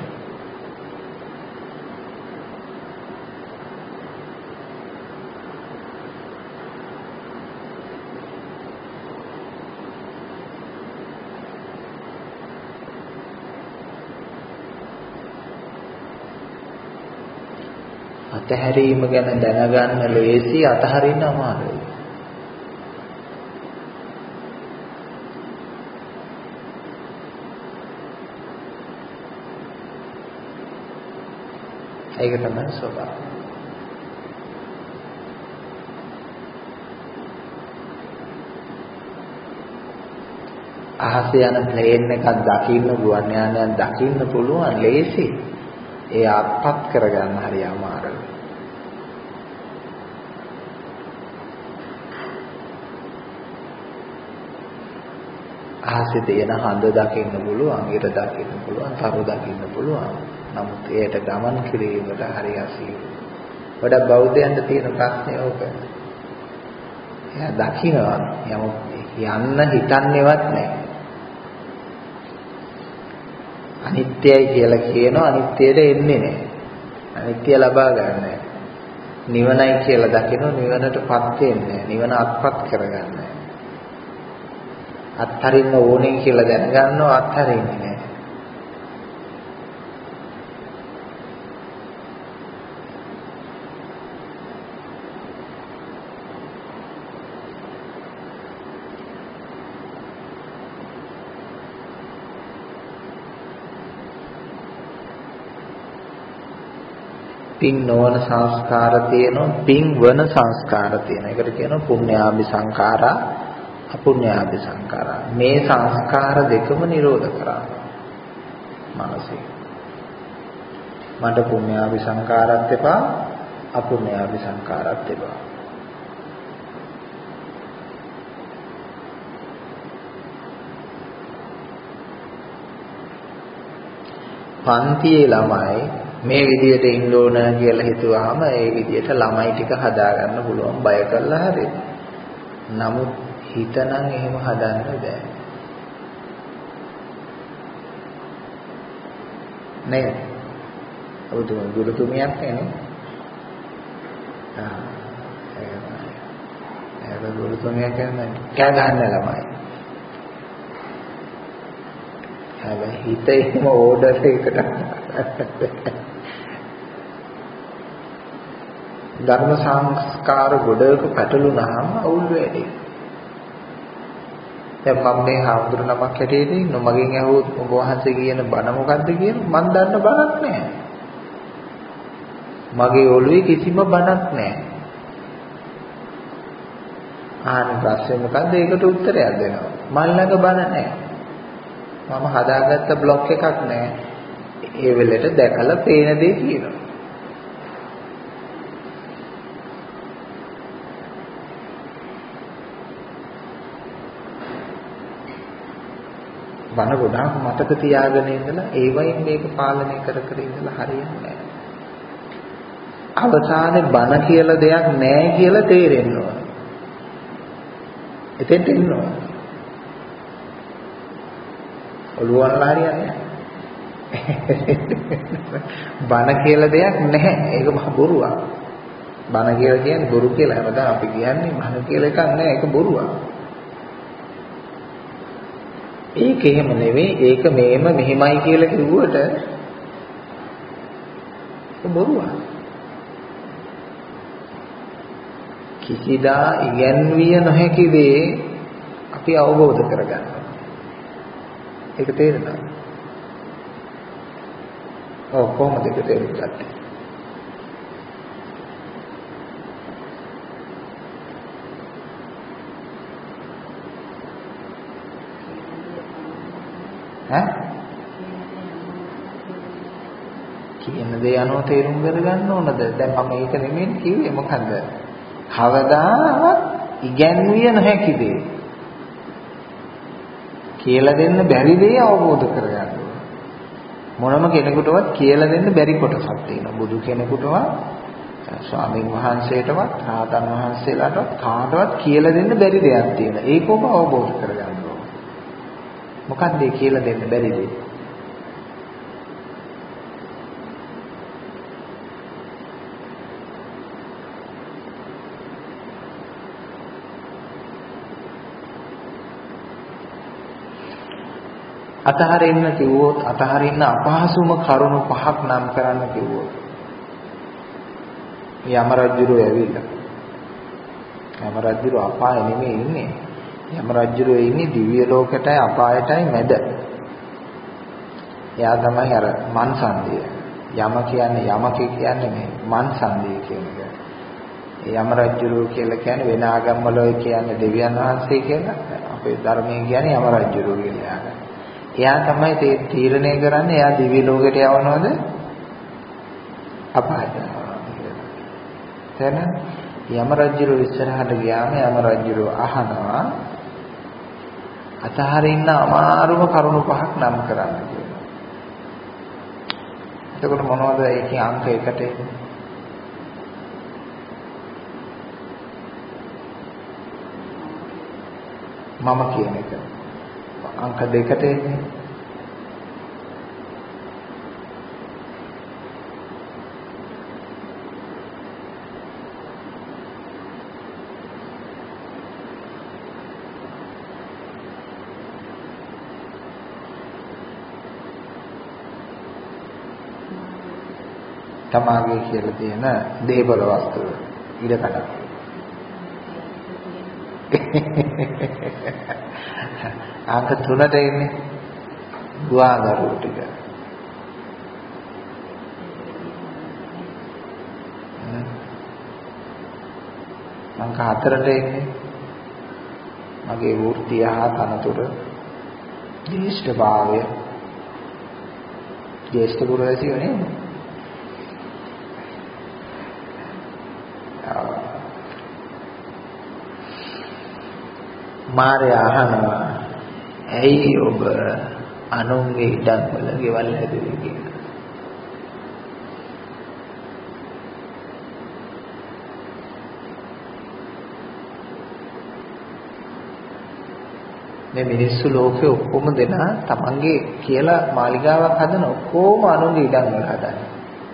අතහැරීම ගැන දැනගන්න ලේසි, අතහරින්න අමාරුයි. ඒක තමයි ස්වභාවය. අහසේ යන ප්ලේන් එකක් දකින්න, ගුවන් යානයක් දකින්න පුළුවන් ලේසි. ඒ අත්පත් කරගන්න හරි අමාරුයි. අහසේ තියෙන හඳ දකින්න පුළුවන්, ඊට දකින්න පුළුවන්, තරු දකින්න පුළුවන්. නමුත් ඒකට ගමන් කිරීමට හරි අසීරුයි. වඩා බෞද්ධයන්ට තියෙන ප්‍රශ්නේ ඕක. එයා දකින්නවා යමු යන්න හිතන්නේවත් නැහැ. අනිත්‍යයි කියලා කියනවා, අනිත්‍යයට එන්නේ නැහැ. අනිත්‍ය ලබා ගන්න නැහැ. නිවනයි කියලා දකිනවා, නිවනටපත් වෙන්නේ නැහැ. නිවන අත්පත් කරගන්න නැහැ. අත්හරින්න ඕනේ කියලා දැනගන්නවා, අත්හරින්නේ නැහැ. පින් නොවන සංස්කාර තියෙනවා, පින් වන සංස්කාර තියෙනවා. ඒකට කියනවා පුණ්‍යාභි සංඛාරා, අපුණ්‍යාභි සංඛාරා. මේ සංස්කාර දෙකම නිරෝධ කරා. මානසික. මට පුණ්‍යාභි සංඛාරات එපා, අපුණ්‍යාභි සංඛාරات එපා. පන්තියේ ළමයි මේ විදියට ඉන්න ඕන කියලා හිතුවාම ඒ විදියට ළමයි ටික හදාගන්න පුළුවන්, බය කරලා හරි. නමුත් හිතනම් එහෙම හදන්න බෑ. නේ? ඔබතුම ගුරුතුමියක් නේ? ආ. ඒක ගුරුතුමියක් කියන්නේ කෑ ගන්න ළමයි. හැබැයි හිත එහෙම ඕඩර් එකකට ධර්ම සංස්කාර ගොඩක පැටළුනහම අවුල් වෙන්නේ. දැන් මම මේ හාමුදුරු නමක් හැටියට ඉන්න මගෙන් ඇහුවොත් ඔබ වහන්සේ කියන බණ මොකද්ද කියන මම දන්න බණක් නැහැ. මගේ ඔළුවේ කිසිම බණක් නැහැ. ආන ප්‍රශ්නේ මොකද්ද? ඒකට උත්තරයක් දෙනවා. මල් ළඟ බණ නැහැ. මම හදාගත්ත බ්ලොග් එකක් නැහැ. ඒ වෙලෙට දැකලා පේන දේ කියනවා. බණ ගොඩාක් මතක තියාගෙන ඉඳලා ඒ වයින් මේක පාලනය කර කර ඉඳලා හරියන්නේ නැහැ. අවසානයේ බණ කියලා දෙයක් නැහැ කියලා තේරෙන්න ඕන. එතෙන්ට එන්න ඕන. ඔළුවන්ලා හරියන්නේ නැහැ. බණ කියලා දෙයක් නැහැ. ඒක මහ බොරුවක්. බණ කියලා කියන්නේ බොරු කියලා හැමදාම අපි කියන්නේ බණ කියලා එකක් නැහැ. ඒක බොරුවක්. ඒක එහෙම නෙවෙයි. ඒක මේම මෙහෙමයි කියලා කිව්වට බොරුවක්. කිසිදා ඉගැන්විය නොහැකි දේ අපි අවබෝධ කරගන්නවා. ඒක තේරෙනවද? ඔව් කොහොමද ඒක තේරුම් ඈ කියන දේ අනුව තේරුම් ගන්න ඕනද? දැන් මම ඒක නෙමෙයි කිව්වේ. මොකද්ද? කවදාවත් ඉගැන්විය නොහැකි දේ කියලා දෙන්න බැරි දේ අවබෝධ කරගන්න ඕන. මොනම කෙනෙකුටවත් කියලා දෙන්න බැරි කොටසක් තියෙනවා. බුදු කෙනෙකුටවත්, ස්වාමීන් වහන්සේටවත්, රහතන් වහන්සේලාටවත් කාටවත් කියලා දෙන්න බැරි දෙයක් තියෙනවා. ඒකම අවබෝධ කරගන්න ඕන. මොකක්ද ඒ කියලා දෙන්න බැරිද? අතහරින්න කිව්වොත් අතහරින්න අපහසුම කරුණු පහක් නම් කරන්න කිව්වොත් යම රජුරෝ ඇවිල්ලා යම රජුරෝ අපාය නෙමෙයි ඉන්නේ යම රජුරෝ ඉන්නේ දිව්‍ය ලෝකයටයි අපායටයි මැද. එයා තමයි අර මන්සන්දිය. යම කියන්නේ යමක කියන්නේ මේ මන්සන්දිය කියන එක. යම රජුරෝ කියලා කියන්නේ වෙන ආගම් වල කියන්නේ දෙවියන් වහන්සේ කියලා. අපේ ධර්මයේ කියන්නේ යම රජුරෝ කියලා. එයා තමයි තීරණය කරන්නේ එයා දිව්‍ය ලෝකයට යවනවද අපායට යවනවද කියලා. එතන යම රජුරෝ ඉස්සරහට ගියාම යම රජුරෝ අහනවා අතහරින්න අමාරුම කරුණු පහක් නම් කරන්න කියලා. එතකොට මොනවද ඒකේ අංක එකට එන්නේ? මම කියන එක. අංක දෙකට එන්නේ. තමාගේ කියලා තියෙන දේවල වස්තු ඉඩකඩ. අංක තුනට එන්නේ දුවදරුවෝ ටික. අංක හතරට එන්නේ මගේ වෘත්තිය හා තනතුර ජේෂ්ඨභාවය. ජේෂ්ඨ පුරවැසියෝ නේද? මාරය අහනවා ඇයි ඔබ අනුන්ගේ ඉඩම් වල ගෙවල් හැදුවේ කියලා. මේ මිනිස්සු ලෝකේ ඔක්කොම දෙනා තමන්ගේ කියලා මාලිගාවක් හදන ඔක්කොම අනුන්ගේ ඉඩම් වල හදන්නේ.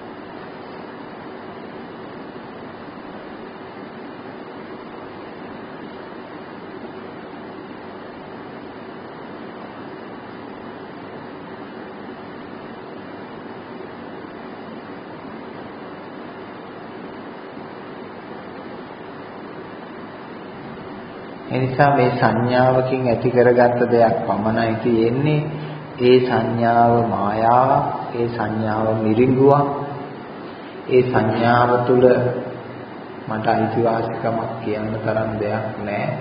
එනිසා මේ සංඥාවකින් ඇති කරගත්ත දෙයක් පමණයි තියෙන්නේ. ඒ සංඥාව මායාවක්, ඒ සංඥාව මිරිඟුවක්. ඒ සංඥාව තුළ මට අයිතිවාසිකමක් කියන්න තරම් දෙයක් නැහැ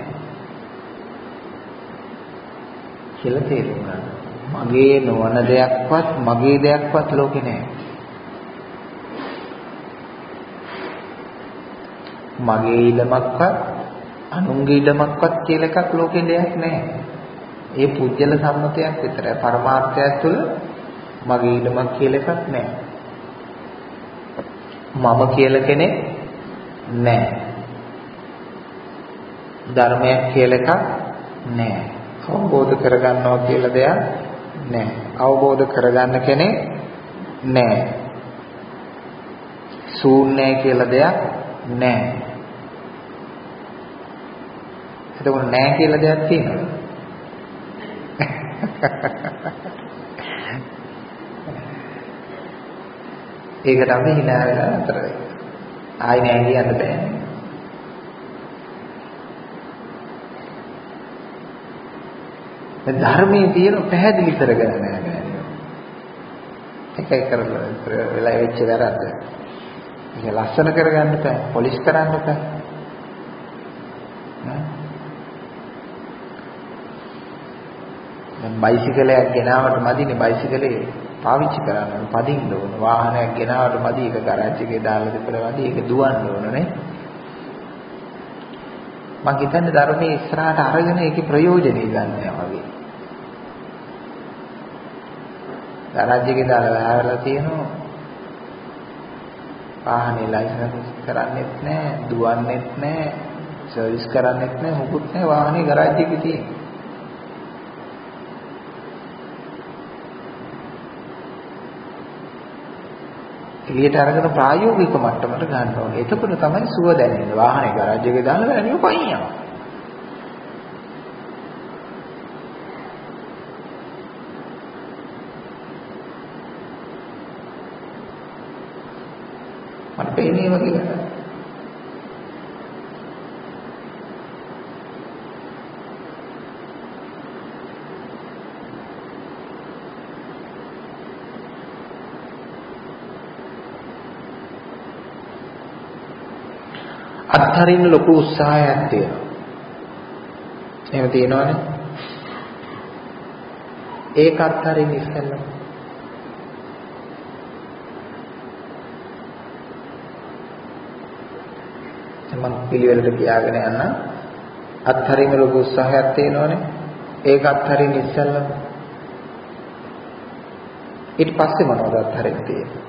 කියලා තේරුම් ගන්න. මගේ නොවන දෙයක්වත් මගේ දෙයක්වත් ලෝකේ නැහැ. මගේ ඊළමක්වත් අනුන්ගේ ඉඩමක්වත් කියලා එකක් ලෝකේ දෙයක් නැහැ. ඒ පුජ්‍යල සම්මතයක් විතරයි. පරමාර්ථයක් තුළ මගේ ඉඩමක් කියලා එකක් නැහැ. මම කියලා කෙනෙක් නැහැ. ධර්මයක් කියලා එකක් නැහැ. අවබෝධ කරගන්නවා කියලා දෙයක් නැහැ. අවබෝධ කරගන්න කෙනෙක් නැහැ. ශූන්‍යයි කියලා දෙයක් නැහැ. එතකොට නැහැ කියලා දෙයක් තියෙනවද? ඒකට අපි hina වෙලා අතර වෙනවා. ආයි නැහැ කියන්න බෑනේ. මේ ධර්මයේ තියෙන පැහැදිලි කරගෙන නැහැ නේද? එකයි කරලා වෙලා වෙච්ච වැරද්ද. ඒක ලස්සන කරගන්න බෑ, පොලිෂ් කරන්න බෑ. දැන් බයිසිකලයක් ගෙනාවට මදිනේ බයිසිකලේ පාවිච්චි කරන්න පදින්න ඕන. වාහනයක් ගෙනාවට මදි ඒක ගරාජ් එකේ දාලා දෙපළ මදි ඒක දුවන්න ඕන නේ. මම හිතන්නේ ධර්මයේ ඉස්සරහට අරගෙන ඒකේ ප්‍රයෝජනෙ ගන්නවා වගේ. ගරාජ් එකේ දාලා වැහලා තියෙනවා. වාහනේ ලයිසන්ස් කරන්නෙත් නැහැ, දුවන්නෙත් නැහැ, සර්විස් කරන්නෙත් නැහැ, මොකුත් නැහැ. වාහනේ ගරාජ් එකේ තියෙනවා. එළියට අරගෙන ප්‍රායෝගික මට්ටමට ගන්න ඕනේ. එතකොට තමයි සුව දැනෙන්නේ. වාහනේ ගරාජ් එකේ දාලා වැනිය පයින් යනවා. මට පේන්නේ වගේ නේද? අත්හරින්න ලොකු උත්සාහයක් තියෙනවා. එහෙම තියෙනවනේ. ඒක අත්හරින්න ඉස්සෙල්ලා මම පිළිවෙලට කියාගෙන යන්න. අත්හරින්න ලොකු උත්සාහයක් තියෙනවනේ. ඒක අත්හරින්න ඉස්සෙල්ලා ඊට පස්සේ මොනවද අත්හරින්න තියෙන්නේ?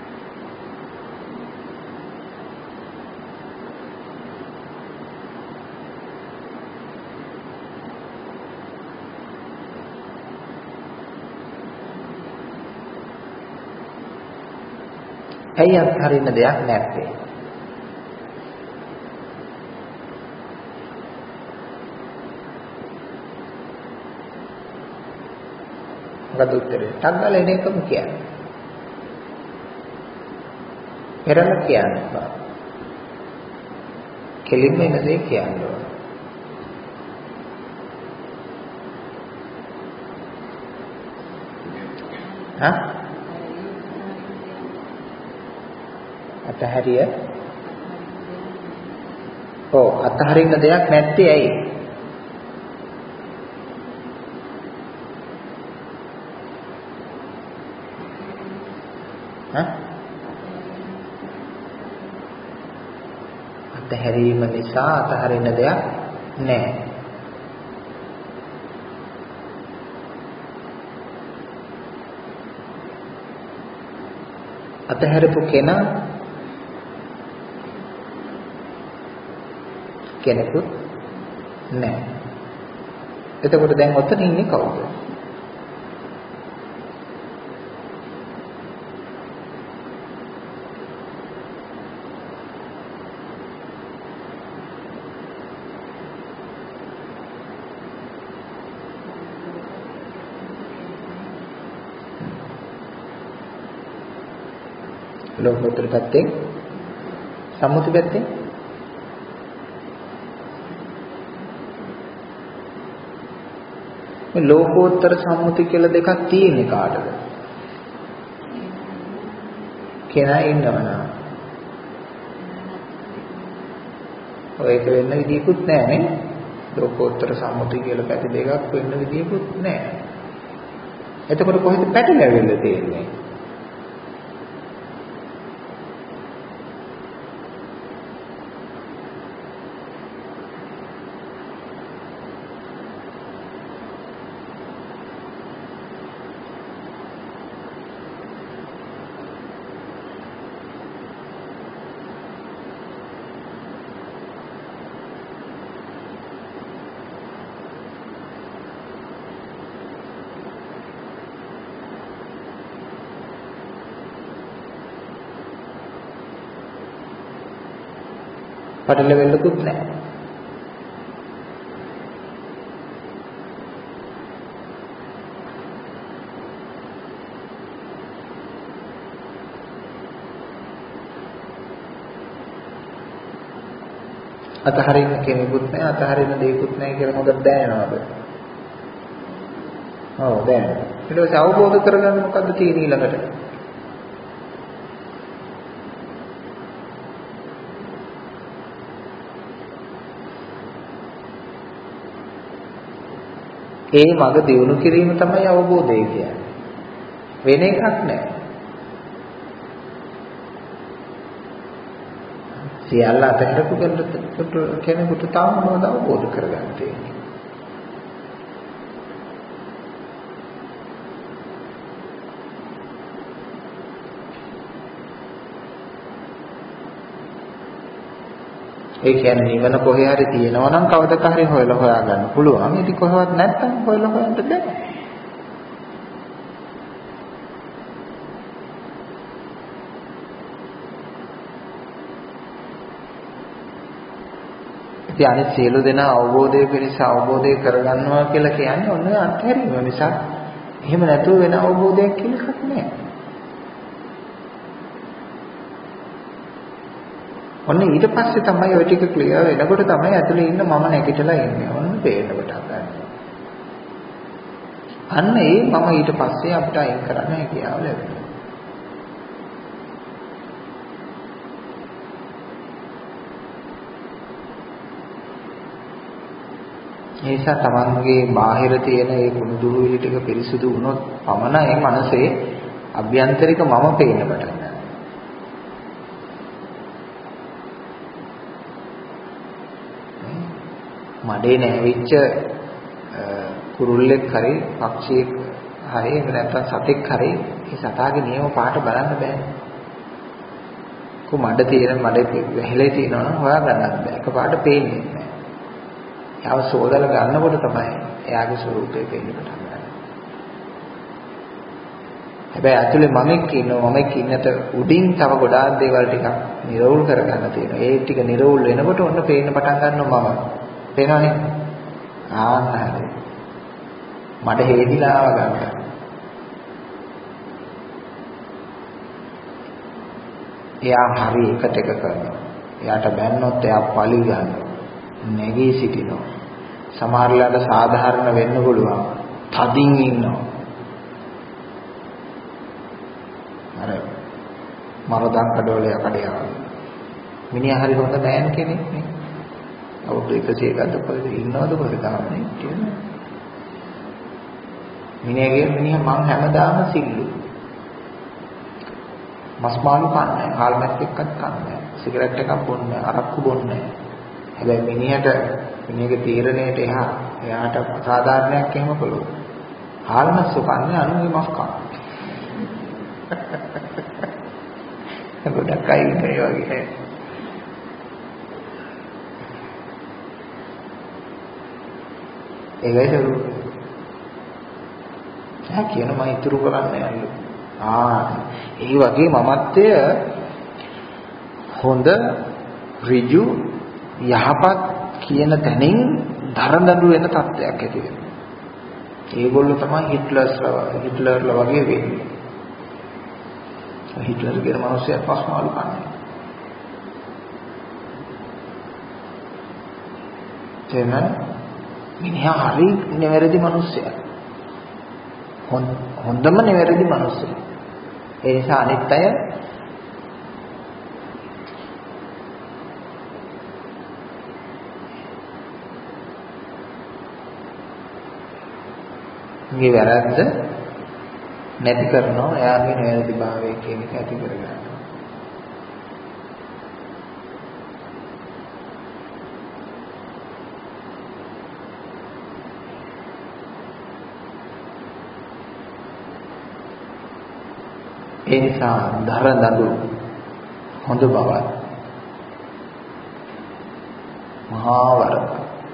ඇයි අත්හරින්න දෙයක් නැත්තේ? මොකද උත්තරේ? ටග්ගල එන එකම කියන්නේ. පෙරල කියන්නේ. කෙලින්ම එන දේ කියන්නේ. හා? අතහැරිය. ඔව් අතහරින්න දෙයක් නැත්තේ ඇයි? හා? අතහැරීම නිසා අතහරින්න දෙයක් නැහැ. අතහැරපු කෙනා කෙනෙකුත් නැහැ. එතකොට දැන් ඔතන ඉන්නේ කවුද? ලෝකෝත්තර පැත්තෙන් සම්මුති පැත්තෙන් මේ ලෝකෝත්තර සම්මුති කියලා දෙකක් තියෙන්නේ කාටද? කෙනා ඉන්නවනම් ඔය ඒක වෙන්න විදියකුත් නැහැ නේ. ලෝකෝත්තර සම්මුති කියලා පැති දෙකක් වෙන්න විදියකුත් නැහැ. එතකොට කොහෙද පැටලෙවිල්ල තියෙන්නේ? පටල වෙන්නකුත් නැහැ. අතහරින්න කෙනෙකුත් නැහැ, අතහරින්න දෙයක්කුත් නැහැ කියලා මොකද දැනෙනවද? ඔව් දැනෙනවා. ඊට පස්සේ අවබෝධ කරගන්න මොකද්ද තියෙන්නේ ඊළඟට? ඒ මඟ දියුණු කිරීම තමයි අවබෝධය කියන්නේ. වෙන එකක් නැහැ. සියල්ල අතහැරපු කෙනෙකුට තාම මොනවද අවබෝධ කරගන්න තියෙන්නේ? ඒ කියන්නේ නිවන කොහේ හරි තියෙනවා නම් කවදක හරි හොයලා හොයාගන්න පුළුවන්. ඉතින් කොහොමවත් නැත්තම් හොයලා හොයන්න බෑ. ඉතින් අනිත් සියලු දෙනා අවබෝධය පිණිස අවබෝධය කරගන්නවා කියලා කියන්නේ ඔන්න අත්හැරීම නිසා. එහෙම නැතුව වෙන අවබෝධයක් කියලා එකක් නෑ. ඔන්න ඊට පස්සේ තමයි ඔය ටික ක්ලියර් වෙනකොට තමයි ඇතුලේ ඉන්න මම නැගිටලා ඉන්නේ. ඔන්න පේන්න පටන් ගන්නවා. අන්න ඒ මම ඊට පස්සේ අපිට අයින් කරන්න හැකියාව ලැබෙනවා. ඒ නිසා තමන්ගේ බාහිර තියෙන ඒ කුණුදුරු විලි ටික පිරිසිදු වුණොත් පමණයි මනසේ අභ්‍යන්තරික මම පේන්න පටන් ගන්නවා. මඩේ නැවිච්ච කුරුල්ලෙක් හරි පක්ෂියෙක් හරි එහෙම නැත්නම් සතෙක් හරි ඒ සතාගේ නියම පාට බලන්න බෑ. කො මඩ තියෙන මඩේ වැහිලා තියෙනවා නම් හොයා ගන්නත් බෑ. එකපාරට පේන්නේ නැහැ. යාව සෝදලා ගන්නකොට තමයි එයාගේ ස්වરૂපය පේන්න පටන් ගන්නේ. හැබැයි ඇතුලේ මමෙක් ඉන්නවා. මමෙක් ඉන්නත උඩින් තව ගොඩාක් දේවල් ටිකක් නිරවුල් කරගන්න තියෙනවා. ඒ ටික නිරවුල් වෙනකොට ඔන්න පේන්න පටන් ගන්නවා මම. පේනවනේ. ආන්න හරි. මට හේදිලා ආව ගන්න. එයා හරි එකට එක කරනවා. එයාට බැන්නොත් එයා පලි ගන්නවා. නැගී සිටිනවා. සමහරලාට සාධාරණ වෙන්න පුළුවන්. තදින් ඉන්නවා. අර මරදම් කඩවල යකඩ යනවා. මිනිහා හරි හොඳ නෑන් කෙනෙක් නේ. අවුරුදු එකසිය ගත පස්සේ ඉන්නවද කොහෙද ගාමනේ කියන්නේ. මිනිහගේ මිනිහා මං හැමදාම සිල්ලු. මස් මාළු කන්නේ, හාල් මැස් එක්කත් කන්නේ, සිගරට් එකක් බොන්නේ, අරක්කු බොන්නේ. හැබැයි මිනිහට මිනිහගේ තීරණයට එහා එයාට අසාධාරණයක් එහෙම කළොත් හාල් මස් කන්නේ අනුන්ගේ මස් කන්නේ. ගොඩක් අය ඉන්නේ වගේ. ඒකයි සරු. යා කියන මම ඉතුරු කරන්න යන්නේ. ආ ඒ වගේ මමත්වය හොඳ ඍජු යහපත් කියන තැනින් දරදඬු වෙන තත්ත්වයක් ඇති වෙනවා. ඒගොල්ලෝ තමයි හිට්ලර්ස්ලා හිට්ලර්ලා වගේ වෙන්නේ. හිට්ලර් කියන මිනිස්සයා පස්මාලු කන්නේ. තේමන මිනිහා හරි නිවැරදි මිනිස්සයා. හොඳම නිවැරදි මිනිස්සයා. ඒ නිසා අනිත් අය මේ වැරද්ද නැති කරනවා. එයාගේ නිවැරදිභාවය කියන එක ඇති කරගන්නවා. ඒ නිසා දරදඬු හොඳ බවයි. මහා වරද.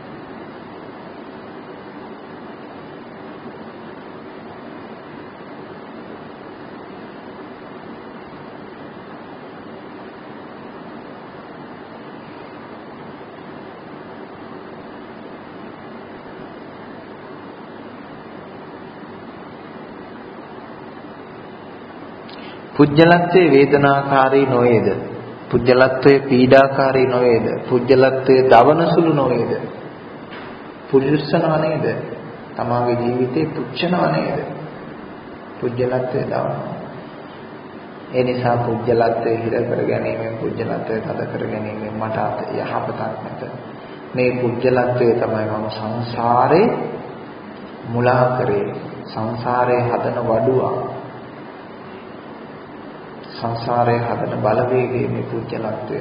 පුජ්‍යලත්වයේ වේදනාකාරී නොවේද? පුජ්‍යලත්වයේ පීඩාකාරී නොවේද? පුජ්‍යලත්වයේ දවනසුළු නොවේද? පුරුෂනව නේද? තමාගේ ජීවිතේ පුච්චනව නේද? පුජ්‍යලත්වයේ දවනවා. ඒ නිසා පුජ්‍යලත්වයේ හිර කර ගැනීමෙන් පුජ්‍යලත්වයේ තද කර ගැනීමෙන් මට යහපතක් නැත. මේ පුජ්‍යලත්වයේ තමයි මම සංසාරේ මුලා කරේ. සංසාරේ හදන වඩුවා. සංසාරයේ හදන බලවේගයේ මේ පුජ්‍යලත්වය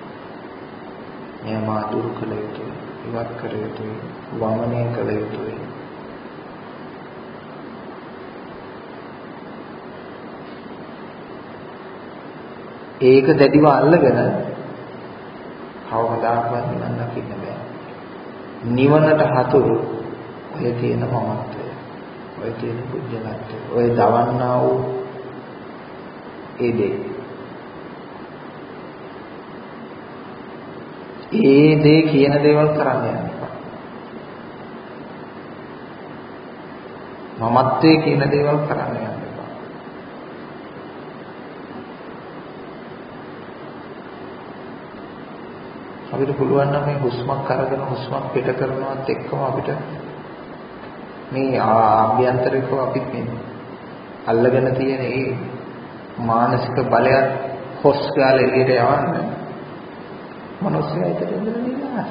මෙය මා දුරු කළ යුතුයි, ඉවත් කළ යුතුයි, වමනය කළ යුතුයි. ඒක දැඩිව අල්ලගෙන කවදාවත් නිවන් දකින්න බෑ. නිවනට හතුරු ඔය තියෙන මමත්වය, ඔය තියෙන පුජ්‍යලත්වය, ඔය දවන්නා වූ ඒ දේ. ඒ දේ කියන දේවල් කරන්න යන්න එපා. මමත්වයේ කියන දේවල් කරන්න යන්න එපා. අපිට පුළුවන් නම් මේ හුස්මක් අරගෙන හුස්මක් පිට කරනවත් එක්කම අපිට මේ ආභ්‍යන්තරිකව අපි අල්ලගෙන තියෙන ඒ මානසික බලයත් හොස් ගාලා එළියට යවන්න මනෝසයයිට දෙන්න නිදාස්.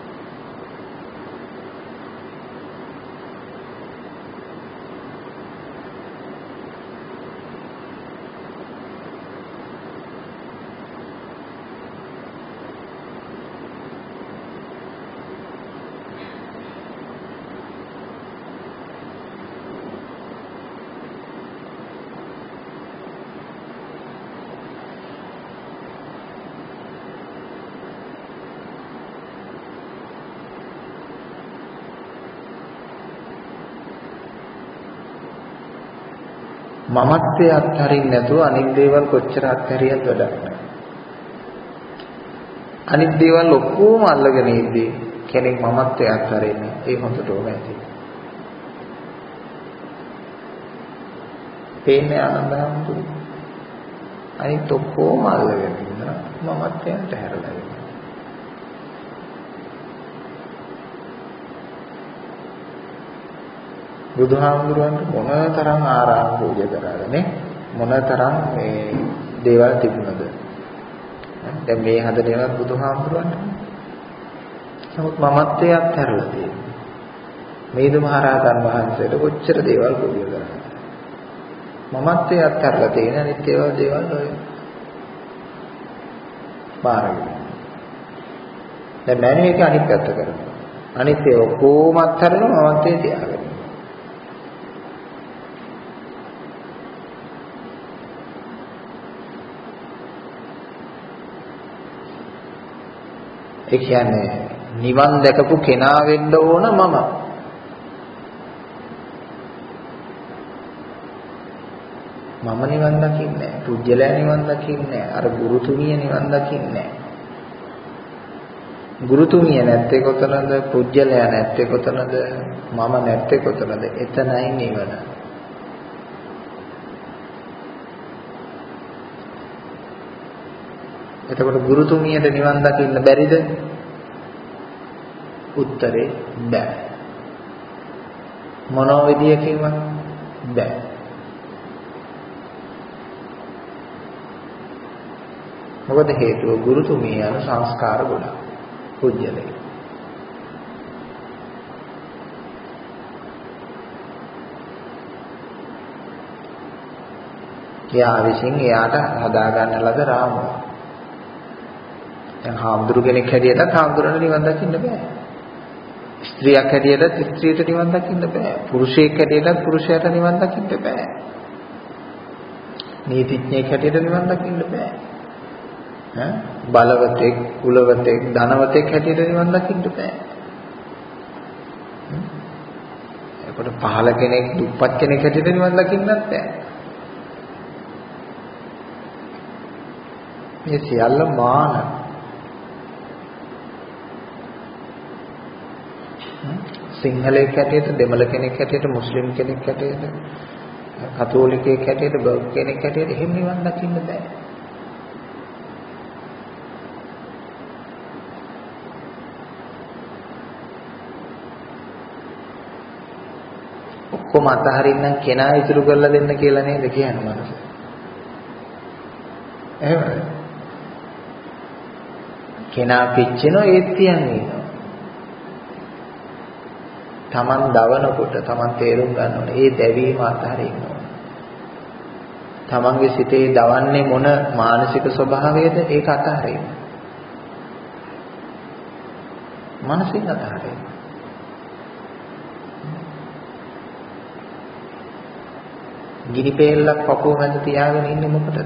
මමත්වයේ අත්හරින්න නැතුව අනිත් දේවල් කොච්චර අත්හැරියත් වැඩක් නැහැ. අනිත් දේවල් ඔක්කොම අල්ලගෙන ඉද්දී කෙනෙක් මමත්වයේ අත්හරින්න ඒ හොඳටම ඇති. පේන්නේ ආනන්දහමතු අනිත් ඔක්කොම අල්ලගෙන ඉන්න මමත්වයට හැරලා ඉන්න. බුදුහාමුදුරන්ට මොනතරම් ආරාම පූජා කරාදනේ මොනතරම් මේ දේවල් තිබුණද දැන් මේ හදන ඒවා බුදුහාමුදුරන්ට නමුත් මමත්වයේ අත්හැරලා තියෙනවා මේදු මහරහතන් වහන්සේට කොච්චර දේවල් පූජා කරාද මමත්වයේ අත්හැරලා තියෙන අනිත් ඒවා දේවල් ඔය බාරගෙන දැන් මෑණියක අනිත් පැත්ත කරනවා අනිත් ඒ ඔක්කොම අත්හැරලා මමත්වයේ තියාගන්න ඒ කියන්නේ නිවන් දැකපු කෙනා වෙන්න ඕන මම. මම නිවන් දකින්නේ නැහැ. පුජ්‍යලයා නිවන් දකින්නේ නැහැ. අර ගුරුතුමිය නිවන් දකින්නේ නැහැ. ගුරුතුමිය නැත්තේ කොතනද? පුජ්‍යලයා නැත්තේ කොතනද? මම නැත්තේ කොතනද? එතනයි නිවන. එතකොට ගුරුතුමියට නිවන් දකින්න බැරිද? උත්තරේ බෑ. මොන විදියකින්වත් බෑ. මොකද හේතුව ගුරුතුමිය යන සංස්කාර ගොඩක්. පුජ්‍යලේ. එයා විසින් එයාට හදාගන්න ලද රාමුව. දැන් හාමුදුරු කෙනෙක් හැටියට හාමුදුරන්ට නිවන් දකින්න බෑ. ස්ත්‍රියක් හැටියට ස්ත්‍රියට නිවන් දකින්න බෑ. පුරුෂයෙක් හැටියට පුරුෂයාට නිවන් දකින්න බෑ. නීතිඥයෙක් හැටියට නිවන් දකින්න බෑ. ඈ බලවතෙක්, කුලවතෙක්, ධනවතෙක් හැටියට නිවන් දකින්න බෑ. ඒකට පහළ කෙනෙක්, දුප්පත් කෙනෙක් හැටියට නිවන් දකින්නත් බෑ. මේ සියල්ල මාන සිංහලෙක් හැටියට දෙමළ කෙනෙක් හැටියට මුස්ලිම් කෙනෙක් හැටියට කතෝලිකයෙක් හැටියට බෞද්ධ කෙනෙක් හැටියට එහෙම නිවන් දකින්න බෑ. ඔක්කොම අතහරින්න කෙනා ඉතුරු කරලා දෙන්න කියලා නේද කියන්නේ මනස. එහෙමද? කෙනා පිච්චෙනවා ඒත් තියන්නේ ඉන්නවා. Taman දවනකොට Taman තේරුම් ගන්න ඕනේ ඒ දැවීම අතහරින්න ඕනේ. Tamanගේ සිතේ දවන්නේ මොන මානසික ස්වභාවයද ඒක අතහරින්න. මනසින් අතහරින්න. ගිනි පෙල්ලක් පපුව මැද තියාගෙන ඉන්නේ මොකටද?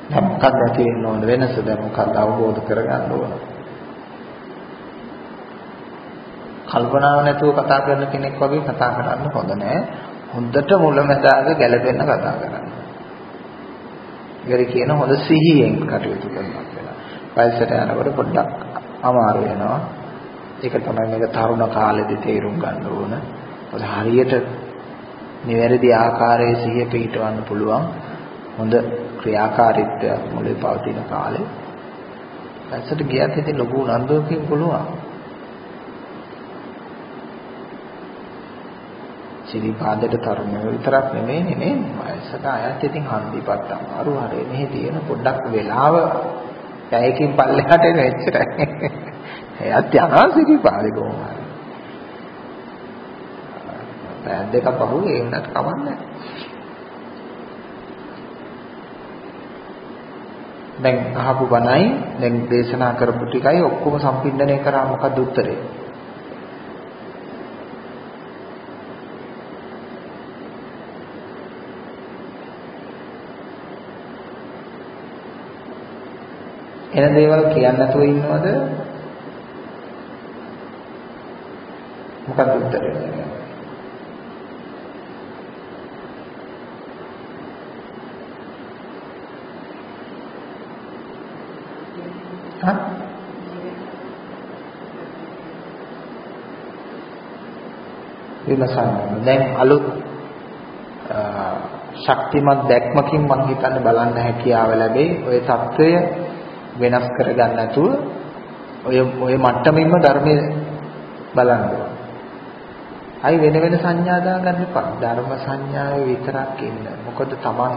දැන් මොකක්ද ඇති වෙන්න ඕන වෙනස? දැන් මොකක්ද අවබෝධ කරගන්න ඕන? කල්පනාව නැතුව කතා කරන කෙනෙක් වගේ කතා කරන්න හොඳ නෑ. හොඳට මුලැමැදාග ගැළපෙන්න කතා කරන්න. ඒකට කියන හොඳ සිහියෙන් කටයුතු කරනවා කියලා. වයසට යනකොට පොඩ්ඩක් අමාරු වෙනවා. ඒක තමයි මේක තරුණ කාලෙදී තේරුම් ගන්න ඕන. මොකද හරියට නිවැරදි ආකාරයේ සිහිය පිහිටවන්න පුළුවන් හොඳ ක්‍රියාකාරීත්වය මුලේ පවතින කාලේ. වයසට ගියත් ඉතින් ලොකු උනන්දුවකින් පුළුවන්. සිරිපාදයට තරුණයෝ විතරක් නෙමෙයි නේ වයසට අයත් ඉතින් හන්දිපත් අමාරු හරේ මෙහි තියෙන පොඩ්ඩක් වෙලාව පැයකින් පල්ලෙහාට එන එච්චරයි. එයත් යනවා සිරිපාදේ කොහොමද? පැය දෙකක් පහුවේ ඒ වුණත් කමන්නේ. දැන් අහපු බණයි දැන් දේශනා කරපු ටිකයි ඔක්කොම සම්පින්දනය කරා මොකද උත්තරේ? එන දේවල් කියන්න නැතුව ඉන්නවද? මොකක්ද උත්තරේ? හා? විමසන්න. දැන් අලුත් ශක්තිමත් දැක්මකින් මම හිතන්නේ බලන්න හැකියාව ලැබෙයි. ওই தত্ত্বය වෙනස් කරගන්න නැතුව ඔය ඔය මට්ටමින්ම ධර්මයේ බලන්න. අයි වෙන වෙන සංඥා දාගන්න එපා. ධර්ම සංඥාවේ විතරක් ඉන්න. මොකද Taman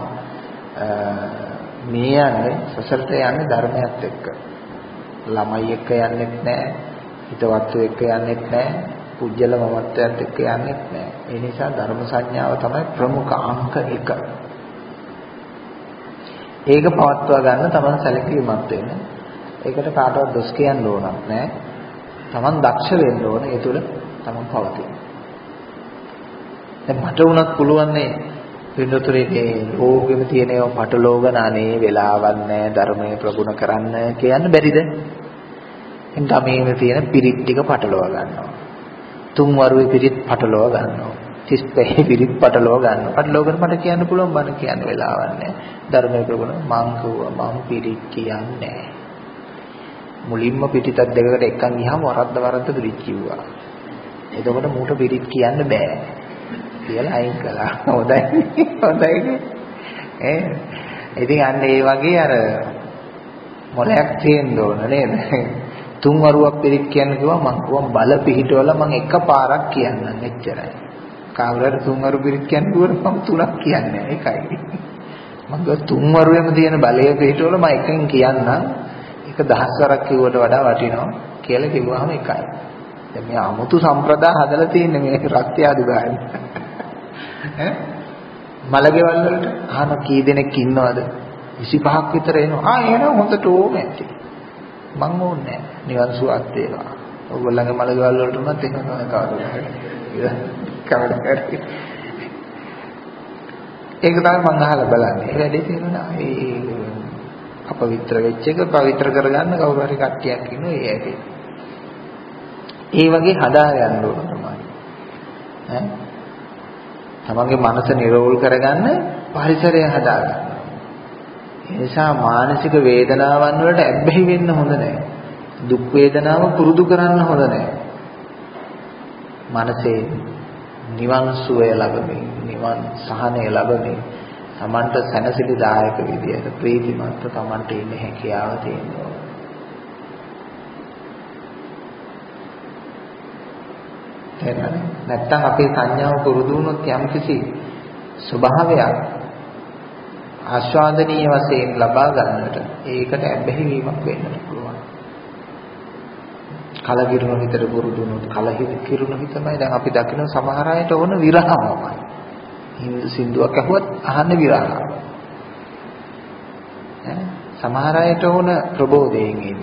මේ යන්නේ සසරට යන්නේ ධර්මයත් එක්ක. ළමයි එක්ක යන්නෙත් නැහැ. හිතවත්තු එක්ක යන්නෙත් නැහැ. පුජ්‍යල මමත්වයත් එක්ක යන්නෙත් නැහැ. ඒ නිසා ධර්ම සංඥාව තමයි ප්‍රමුඛ අංක එක. ඒක පවත්වා ගන්න තමන් සැලකිලිමත් වෙන්න. ඒකට කාටවත් දොස් කියන්න ඕනක් නැහැ. තමන් දක්ෂ වෙන්න ඕන. ඒ තුල තමන් පවතින. දැන් මට උනත් පුළුවන් නේ පින්නතුරේ මේ ඕගෙම තියෙන ඒවා පටලෝගන අනේ වෙලාවක් නැහැ ධර්මයේ ප්‍රගුණ කරන්න කියන්න බැරිද? එන් තමේම තියෙන පිරිත් ටික පටලවා ගන්නවා. තුන් වරුවේ පිරිත් පටලවා ගන්නවා. තිස් පහේ පිරිත් පටලවා ගන්නවා. පටලවගෙන මට කියන්න පුළුවන් බණ කියන්න වෙලාවක් නැහැ. ධර්මයේ ප්‍රගුණ මං කවුවා මං පිරිත් කියන්නේ නැහැ. මුලින්ම පිටිතක් දෙකකට එකන් ගියාම වරද්ද වරද්ද පිරිත් කිව්වා. එතකොට මූට පිරිත් කියන්න බෑ. කියලා අයින් කළා. හොඳයි. හොඳයි. ඈ ඉතින් අන්න ඒ වගේ අර මොලයක් තියෙන්න ඕන නේද? තුන් වරුවක් පිරිත් කියන්න කිව්වා මං කිව්වා බල පිහිටවල මං එකපාරක් කියන්නම් එච්චරයි. කාවුරට තුන් වරු පිරිත් කියන්න කිව්වොත් මම තුනක් කියන්නේ ඒකයි. මං කිව්වා තුන් වරුවේම තියෙන බලය පිහිටවල මම එකෙන් කියන්නම්. ඒක දහස් වරක් කිව්වට වඩා වටිනවා කියලා කිව්වහම එකයි. දැන් මේ 아무තු සම්ප්‍රදාය හදලා තියෙන්නේ මේ රක්තිය අඩු ගන්න. ඈ මලගෙවල් වලට අහන කී දෙනෙක් ඉන්නවද? විසිපහක් විතර එනවා. ආ එනවා හොඳට ඕම ඇති. මං ඕනේ නැහැ. නිවන් සුවත් වේවා. ඔයගොල්ලන්ගේ මලගෙවල් වලට උනත් එහෙම තමයි කවදාද? කවදාද? ඒක තමයි මං අහලා බලන්නේ. ඒ වැඩේ තේරුණා. ඒ අපවිත්‍ර වෙච්ච එක පවිත්‍ර කරගන්න කවුරු හරි කට්ටියක් ඉන්නවා ඒ ඇයි. ඒ වගේ හදා ගන්න ඕන තමයි. ඈ තමන්ගේ මනස නිරෝල් කරගන්න පරිසරය හදා ගන්න. ඒ නිසා මානසික වේදනාවන් වලට ඇබ්බැහි වෙන්න හොඳ නැහැ. දුක් වේදනාව පුරුදු කරන්න හොඳ නැහැ. මනසේ නිවන් සුවය ලැබෙමින් නිවන් සහනය ලැබෙමින් තමන්ට සැනසෙලිදායක විදියට ප්‍රීතිමත් තමන්ට ඉන්න හැකියාව තියෙනවා. එහෙනම් නැත්තම් අපේ සංඥාව පුරුදු වුණොත් යම්කිසි ස්වභාවයක් ආස්වාදනීය වශයෙන් ලබා ගන්නට ඒකට ඇබ්බැහි වීමක් වෙන්නත් පුළුවන්. කලකිරුණු හිතට පුරුදු වුණොත් කලකිරුණු හිතමයි දැන් අපි දකින සමහර අයට ඕන විරහමයි. හින්දු සින්දුවක් අහුවත් අහන්න විරහම. ඈ සමහර අයට ඕන ප්‍රබෝධයෙන් ඉන්න.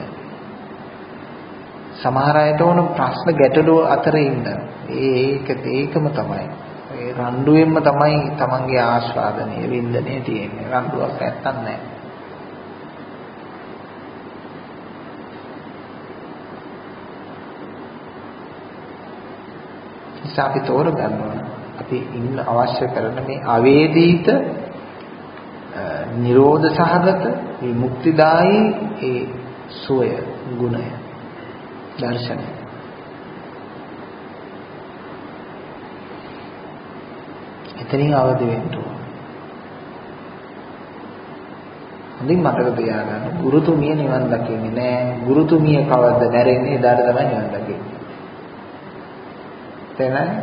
සමහර අයට ඕන ප්‍රශ්න ගැටලුව අතර ඉන්න. ඒක ඒකම තමයි. ඒ රණ්ඩුවෙන්ම තමයි තමන්ගේ ආස්වාදනීය වින්දනය තියෙන්නේ. රණ්ඩුවක් නැත්තම් නැහැ. නිසා අපි තෝරගන්න ඕන අපි ඉන්න අවශ්‍ය කරන මේ අවේදිත නිරෝධ සහගත විමුක්තිදායි ඒ සෝය ගුණය දර්ශනය එතනින් අවදි වෙන්න ඕන. හොඳින් මතක තියාගන්න ගුරුතුමිය නිවන් දකින්නේ නෑ. ගුරුතුමිය කවද්ද නැරෙන්නේ එදාට තමයි නිවන් දකින්නේ. තේරෙනවද?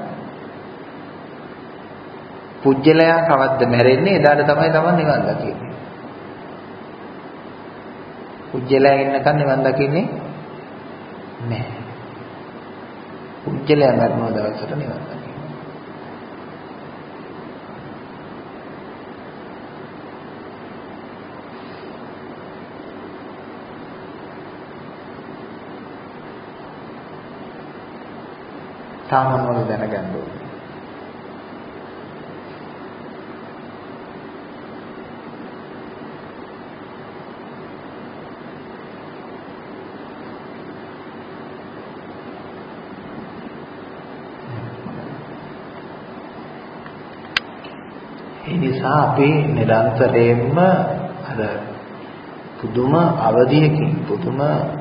පුජ්‍යලයා කවද්ද මැරෙන්නේ එදාට තමයි තමන් නිවන් දකින්නේ. පුජ්‍යලයා ඉන්නකන් නිවන් දකින්නේ නෑ. පුජ්‍යලයා මරණ දවසට නිවන් දකින්නේ. සාමාන්‍යව දැනගන්න ඕනේ. ඒ නිසා අපි නිරන්තරයෙන්ම අර පුදුම අවධියකින් පුදුම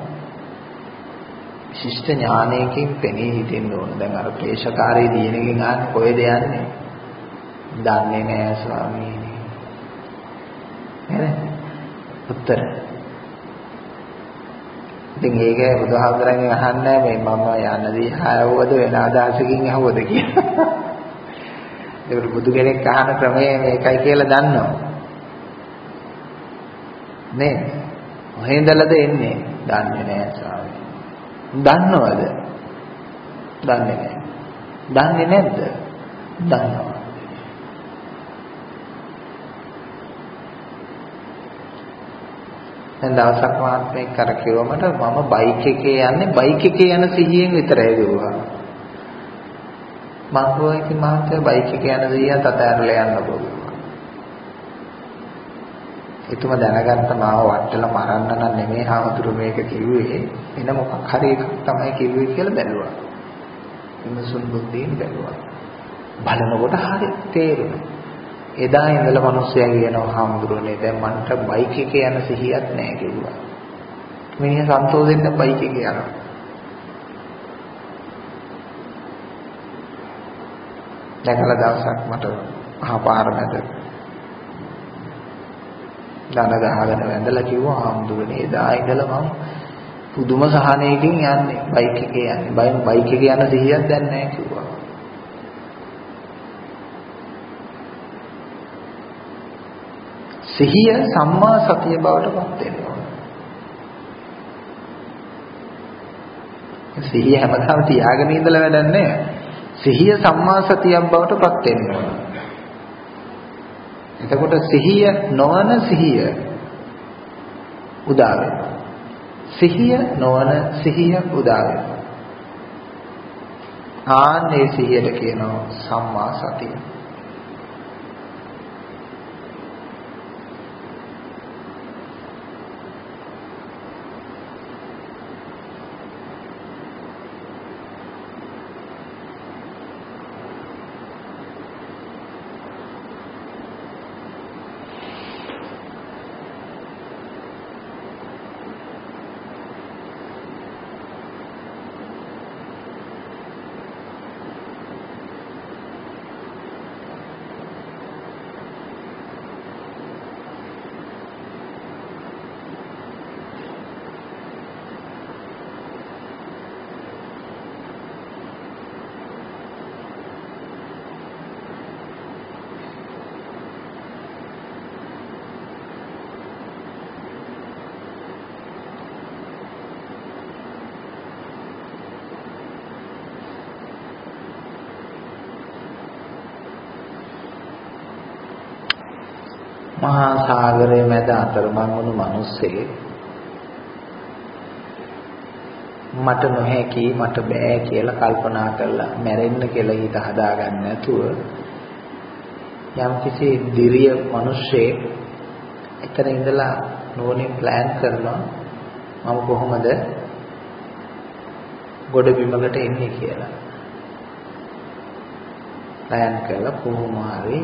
විශිෂ්ට ඥානයකින් පෙනී හිටින්න ඕන. දැන් අර ක්ලේශකාරී දිනකින් ආන්නේ කොහෙද යන්නේ? දන්නේ නෑ ස්වාමීනි. නේද? උත්තර. ඉතින් ඒක බුදුහාමුදුරන්ගෙන් අහන්නේ මේ මම යන්නදී ආවවද වෙන අදහසකින් ආවද කියලා. ඒක බුදු කෙනෙක් අහන ක්‍රමය මේකයි කියලා දන්නවා. නේ? කොහෙන්දලද එන්නේ? දන්නේ නෑ ස්වාමීනි. දන්නවද? දන්නේ නැහැ. දන්නේ නැද්ද? දන්නවා. දැන් දවසක් මාත්මේ කර කිව්වමට මම බයික් එකේ යන්නේ බයික් එකේ යන සිහියෙන් විතරයි දුවා. මම කිව්වා ඉතින් මාත්මේ බයික් එකේ යන සිහිය තතරලා යන්න පුළුවන්. එතුම දැනගත්ත මාව වට්ටලා මරන්න නම් නෙමෙයි හාමුදුරු මේක කිව්වේ එන මොකක් හරි එකක් තමයි කිව්වේ කියලා බැලුවා. විමසුන් බුද්ධියෙන් බැලුවා. බලනකොට හරි තේරුණා. එදා ඉඳලා මිනිස්සයා කියනවා හාමුදුරුවනේ දැන් මන්ට බයික් එකේ යන සිහියක් නැහැ කිව්වා. මිනිහා සන්තෝෂෙන් බයික් එකේ යනවා. දැකලා දවසක් මට අහපාර මැද දන ගහගෙන වැඳලා කිව්වා හාමුදුරනේ එදා ඉඳලා මම පුදුම සහනයකින් යන්නේ බයික් එකේ යන්නේ බයික් බයික් එකේ යන සිහියක් දැන් නැහැ කිව්වා. සිහිය සම්මා සතිය බවට පත් වෙනවා. සිහිය හැමදාම තියාගෙන ඉඳලා වැඩක් නැහැ. සිහිය සම්මා සතියක් බවට පත් වෙනවා. එතකොට සිහිය නොවන සිහිය උදා වෙනවා. සිහිය නොවන සිහිය උදා වෙනවා. ආන්නේ සිහියට කියනවා සම්මා සතිය. මහා සාගරයේ මැද අතරමං වුණු මිනිස්සේ මට නොහැකි මට බෑ කියලා කල්පනා කරලා මැරෙන්න කියලා හිත හදාගන්න නැතුව යම්කිසි දිරිය මිනිස්සෙක් එතන ඉඳලා නෝනින් ප්ලෑන් කරනවා මම කොහොමද ගොඩ බිමකට එන්නේ කියලා. ප්ලෑන් කරලා කොහොම හරි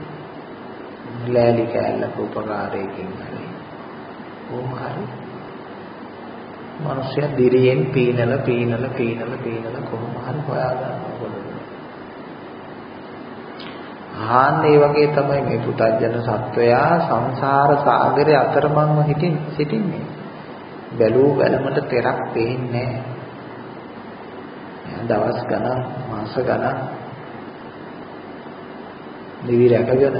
ලෑලි කෑල්ලක උපකාරයකින් හරි කොහොම හරි මිනිස්සු දිරියෙන් පීනලා පීනලා පීනලා පීනලා කොහොම හරි හොයාගන්නවා කොළොම. ආන් ඒ වගේ තමයි මේ පුතජන සත්වයා සංසාර සාගරේ අතරමංව හිටින් සිටින්නේ. බැලූ බැලමට තෙරක් පේන්නේ නැහැ. දවස් ගණන් මාස ගණන් දිවි රැකගෙන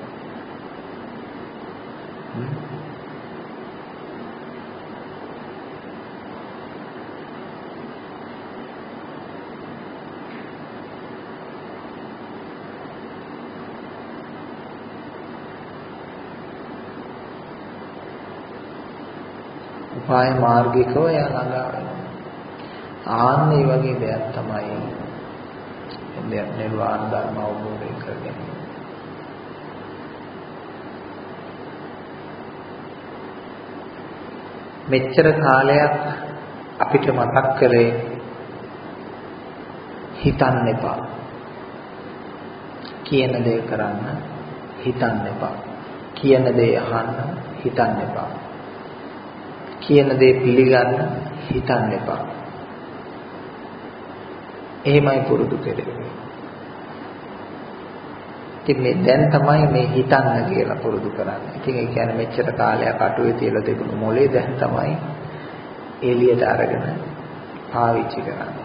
උපාය මාර්ගිකව යා ළඟා වෙනවා. ආන්න මේ වගේ දෙයක් තමයි නිර්වාණ ධර්ම අවබෝධ කරගන්න. මෙච්චර කාලයක් අපිට මතක් කරේ හිතන්න එපා. කියන දේ කරන්න හිතන්න එපා. කියන දේ අහන්න හිතන්න එපා. කියන දේ පිළිගන්න හිතන්න එපා. එහෙමයි පුරුදු කෙරෙන්නේ. ඉතින් මේ දැන් තමයි මේ හිතන්න කියලා පුරුදු කරන්නේ. ඉතින් ඒ කියන්නේ මෙච්චර කාලයක් අටුවේ තියලා තිබුණු මොලේ දැන් තමයි එළියට අරගෙන පාවිච්චි කරන්නේ.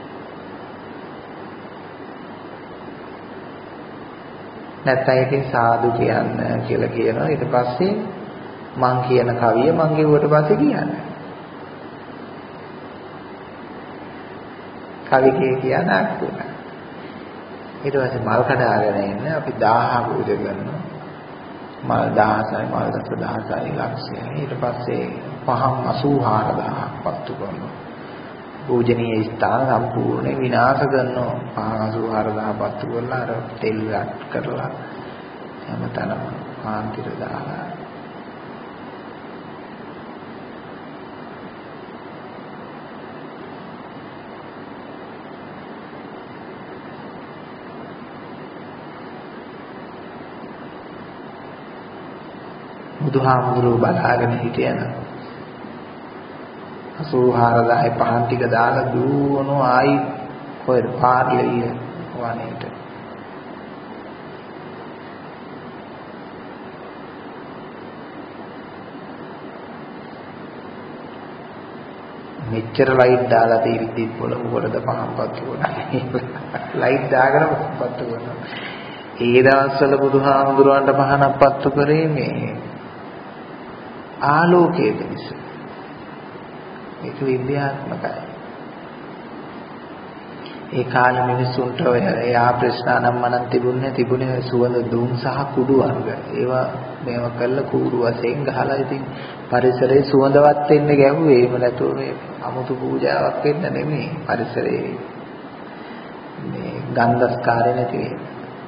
නැත්නම් ඉතින් සාදු කියන්න කියලා කියනවා. ඊට පස්සේ මං කියන කවිය මං ගෙවුවට පස්සේ කියන්නේ. කවි කිය කියන අක්කුණ. ඊට පස්සේ මල් කඩාගෙන ඉන්න අපි දාහ පූජා කරනවා. මල් දහසයි මල් දස දහසයි ලක්ෂයයි. ඊට පස්සේ පහන් අසූ හාරදාහක් පත්තු කරනවා. පූජනීය ස්ථාන සම්පූර්ණ විනාශ කරනවා. පහන් අසූ හාරදාහ පත්තු කරලා අර තෙල් රත් කරලා හැමතැනම කාන්තිර දාලා බුදුහාමුදුරුවෝ බලාගෙන හිටියන අසූ හාරදාහයි පහන් ටික දාලා දුවනෝ ආයි කොහෙද පාර්ලිය වනේට. මෙච්චර ලයිට් දාලා තියෙද්දි පොළ මොකටද පහන් පත්තු කරන්නේ? ලයිට් දාගෙන පත්තු කරනවා. ඒ දවස්වල බුදුහාමුදුරුවන්ට පහනක් පත්තු කරේ මේ ආලෝකයේ පිණිස. ඒක විද්‍යාත්මකයි. ඒ කාලේ මිනිස්සුන්ට ඔය එයා ප්‍රශ්නානම්මනම් තිබුණේ තිබුණේ සුවඳ දුම් සහ කුඩු වර්ග. ඒවා මේව කරලා කූරු වශයෙන් ගහලා ඉතින් පරිසරයේ සුවඳවත් වෙන්න ගැහුවේ. එහෙම නැතුව මේ අමුතු පූජාවක් වෙන්න නෙමෙයි. පරිසරයේ මේ ගන්ධස්කාරය නැති වෙන්න.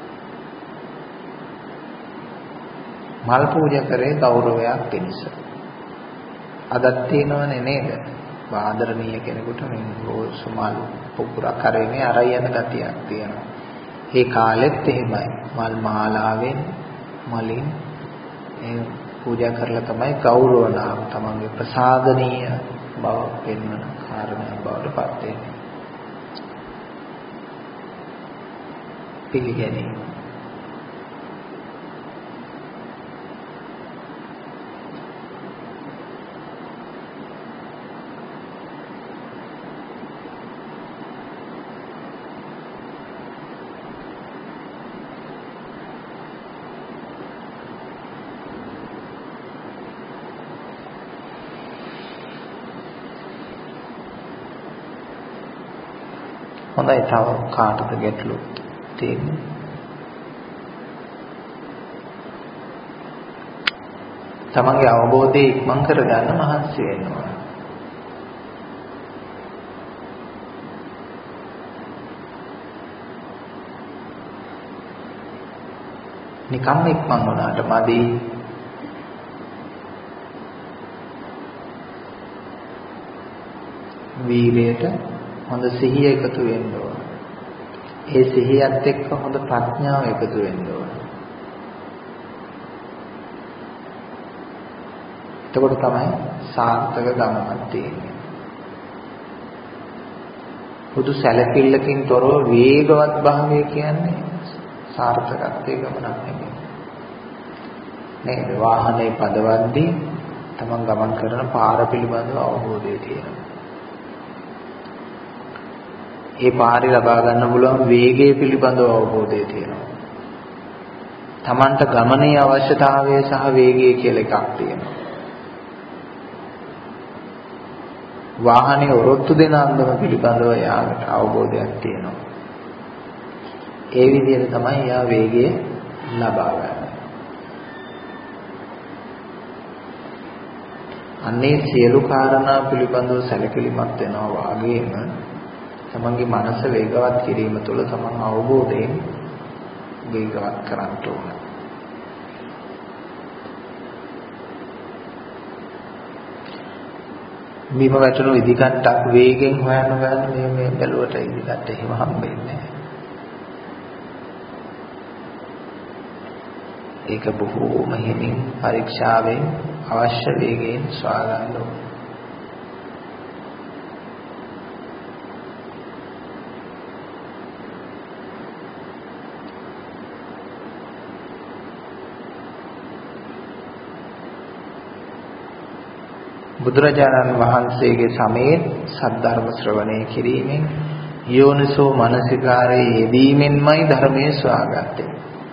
මල් පූජා කරේ ගෞරවයක් පිණිස. අදත් තියෙනවනේ නේද? ආදරණීය කෙනෙකුට මේ රෝස් මල් පොකුරක් කරේනේ අරයි යන ගතියක් තියෙනවා. ඒ කාලෙත් එහෙමයි. මල් මාලාවෙන් මලින් ඒ පූජා කරලා තමයි ගෞරවනාම තමන්ගේ ප්‍රසාදනීය බව පෙන්වන කාරණා බවට පත් වෙන්නේ. පිළිගැනීම. හොඳයි තව කාටද ගැටලු තියෙන්නේ? තමන්ගේ අවබෝධය ඉක්මන් කරගන්න මහන්සි වෙනවා. නිකම්ම ඉක්මන් වුණාට මදි. වීරයට හොඳ සිහිය එකතු වෙන්න ඕන. ඒ සිහියත් එක්ක හොඳ ප්‍රඥාව එකතු වෙන්න ඕන. එතකොට තමයි සාර්ථක ගමනක් තියෙන්නේ. පුදු සැලකිල්ලකින් තොරව වේගවත් භාවය කියන්නේ සාර්ථකත්වයේ ගමනක් නෙමෙයි. නේද? වාහනේ පදවද්දී තමන් ගමන් කරන පාර පිළිබඳව අවබෝධය තියෙනවා. ඒ පාරේ ලබා ගන්න පුළුවන් වේගය පිළිබඳව අවබෝධය තියෙනවා. තමන්ට ගමනේ අවශ්‍යතාවය සහ වේගය කියලා එකක් තියෙනවා. වාහනේ ඔරොත්තු දෙන අන්දම පිළිබඳව යාකට අවබෝධයක් තියෙනවා. ඒ විදිහට තමයි යා වේගය ලබා ගන්න. අන්නේ සියලු කාරණා පිළිබඳව සැලකිලිමත් වෙනවා වාගේම තමන්ගේ මනස වේගවත් කිරීම තුළ තමන් අවබෝධයෙන් වේගවත් කරන්න ඕන. බිම වැටුණු ඉදිකට්ටක් වේගෙන් හොයන්න ගන්න මේ මේ බැලුවට ඉදිකට්ට එහෙම හම්බෙන්නේ නැහැ. ඒක බොහෝම හිමින් පරීක්ෂාවෙන් අවශ්‍ය වේගයෙන් සොයා ගන්න ඕන. බුදුරජාණන් වහන්සේගේ සමයේ සද්ධර්ම ශ්‍රවණය කිරීමෙන් යෝනිසෝ මනසිකාරයේ යෙදීමෙන්මයි ධර්මයේ සොයාගත්තේ.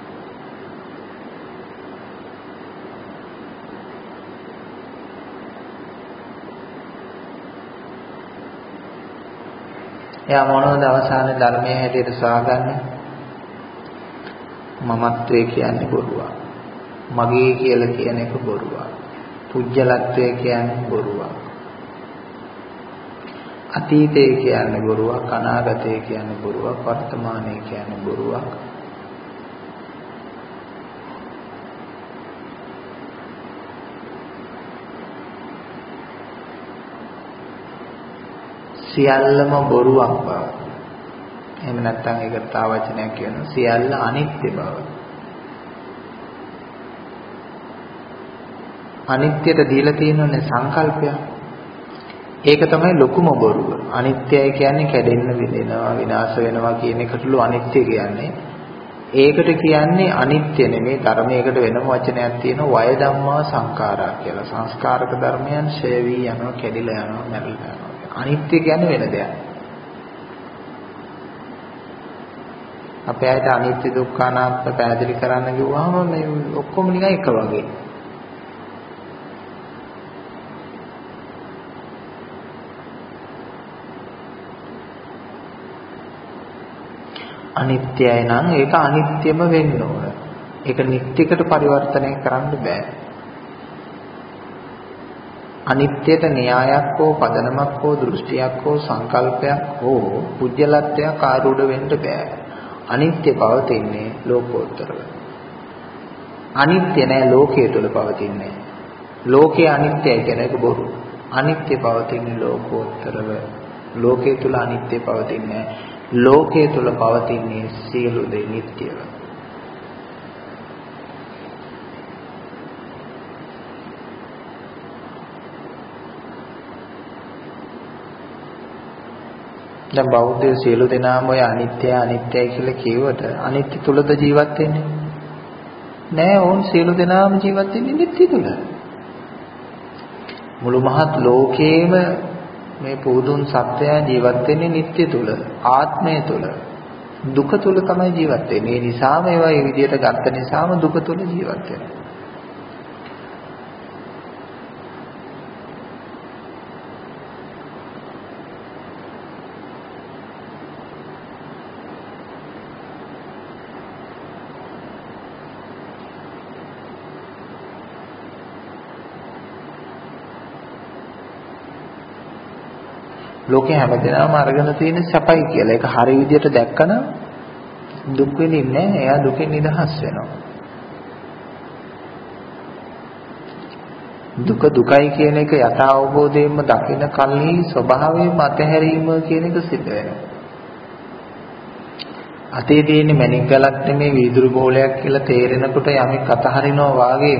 එයා මොනවද අවසානයේ ධර්මයේ හැටියට සොයාගන්නේ? මමත්වයේ කියන්නේ බොරුවක්. මගේ කියලා කියන එක බොරුවක්. පුජ්‍යලත්වය කියන්නේ බොරුවක්. අතීතය කියන්නේ බොරුවක්, අනාගතය කියන්නේ බොරුවක්, වර්තමානය කියන්නේ බොරුවක්. සියල්ලම බොරුවක් බව. එහෙම නැත්නම් ඒකට තව වචනයක් කියනවා සියල්ල අනිත්‍ය බව. අනිත්‍යයට දීලා තියෙනනේ සංකල්පයක්. ඒක තමයි ලොකුම බොරුව. අනිත්‍යයි කියන්නේ කැඩෙන්න, විදෙනවා, විනාශ වෙනවා කියන එකටලු අනිත්‍ය කියන්නේ. ඒකට කියන්නේ අනිත්‍ය නෙමෙයි, ධර්මයකට වෙනම වචනයක් තියෙනවා වය ධම්මා සංඛාරා කියලා. සංස්කාරක ධර්මයන් ඡය වී යනවා, කැඩිලා යනවා, මැරිලා යනවා. අනිත්‍ය කියන්නේ වෙන දෙයක්. අපේ ඇයිට අනිත්‍ය දුක්ඛ අනාත්ම පැහැදිලි කරන්න කිව්වහම මේ ඔක්කොම නිකන් එක වගේ. අනිත්‍යයි නම් ඒක අනිත්‍යම වෙන්න ඕන. ඒක නිට්ටයකට පරිවර්තනය කරන්න බෑ. අනිත්‍යයට න්‍යායක් හෝ පදනමක් හෝ දෘෂ්ටියක් හෝ සංකල්පයක් හෝ පුජ්‍යලත්වයක් ආරූඪ වෙන්න බෑ. අනිත්‍ය පවතින්නේ ලෝකෝත්තරව. අනිත්‍ය නෑ ලෝකයේ තුල පවතින්නේ. ලෝකයේ අනිත්‍යයි කියන එක බොරු. අනිත්‍ය පවතින්නේ ලෝකෝත්තරව. ලෝකයේ තුල අනිත්‍ය පවතින්නේ නෑ. ලෝකයේ තුල පවතින්නේ සියලු දේ නිට්ටයව. දැන් බෞද්ධ සියලු දෙනාම ඔය අනිත්‍ය අනිත්‍යයි කියලා කියවට අනිත්‍ය තුලද ජීවත් වෙන්නේ? නෑ, ඕන් සියලු දෙනාම ජීවත් වෙන්නේ නිට්ටය තුල. මුළු මහත් ලෝකේම මේ පුදුන් සත්‍යය ජීවත් වෙන්නේ නිට්ටය තුල, ආත්මය තුල. දුක තුල තමයි ජීවත් වෙන්නේ. ඒ නිසාම ඒවා මේ විදිහට ගත්ත නිසාම දුක තුල ජීවත් වෙනවා. ලෝකේ හැමදේම අරගෙන තියෙන සැපයි කියලා. ඒක හරි විදිහට දැක්කම දුක් වෙන්නේ නැහැ. එයා දුකෙන් නිදහස් වෙනවා. දුක දුකයි කියන එක යථා අවබෝධයෙන්ම දකින කල්හි ස්වභාවයෙන්ම අතහැරීම කියන එක සිද්ධ වෙනවා. අතේ තියෙන මණික් ගලක් නෙමේ වීදුරු බෝලයක් කියලා තේරෙනකොට යමෙක් අතහරිනවා වාගේම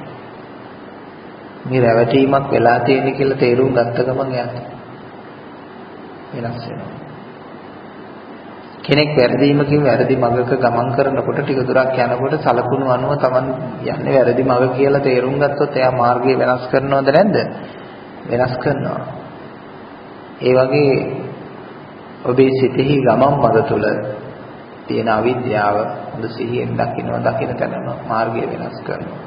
මේ රැවටීමක් වෙලා තියෙන කියලා තේරුම් ගත්ත ගමන් යා වෙනස් වෙනවා. කෙනෙක් වැරදීමකින් වැරදි මඟක ගමන් කරනකොට ටික දුරක් යනකොට සලකුණු අනුව Taman යන්නේ වැරදි මඟ කියලා තේරුම් ගත්තොත් එයා මාර්ගය වෙනස් කරනවද නැද්ද? වෙනස් කරනවා. ඒ වගේ ඔබේ සිතෙහි ගමන් මඟ තුළ තියෙන අවිද්‍යාව හොඳ සිහියෙන් දකිනවා දකින තැනම මාර්ගය වෙනස් කරනවා.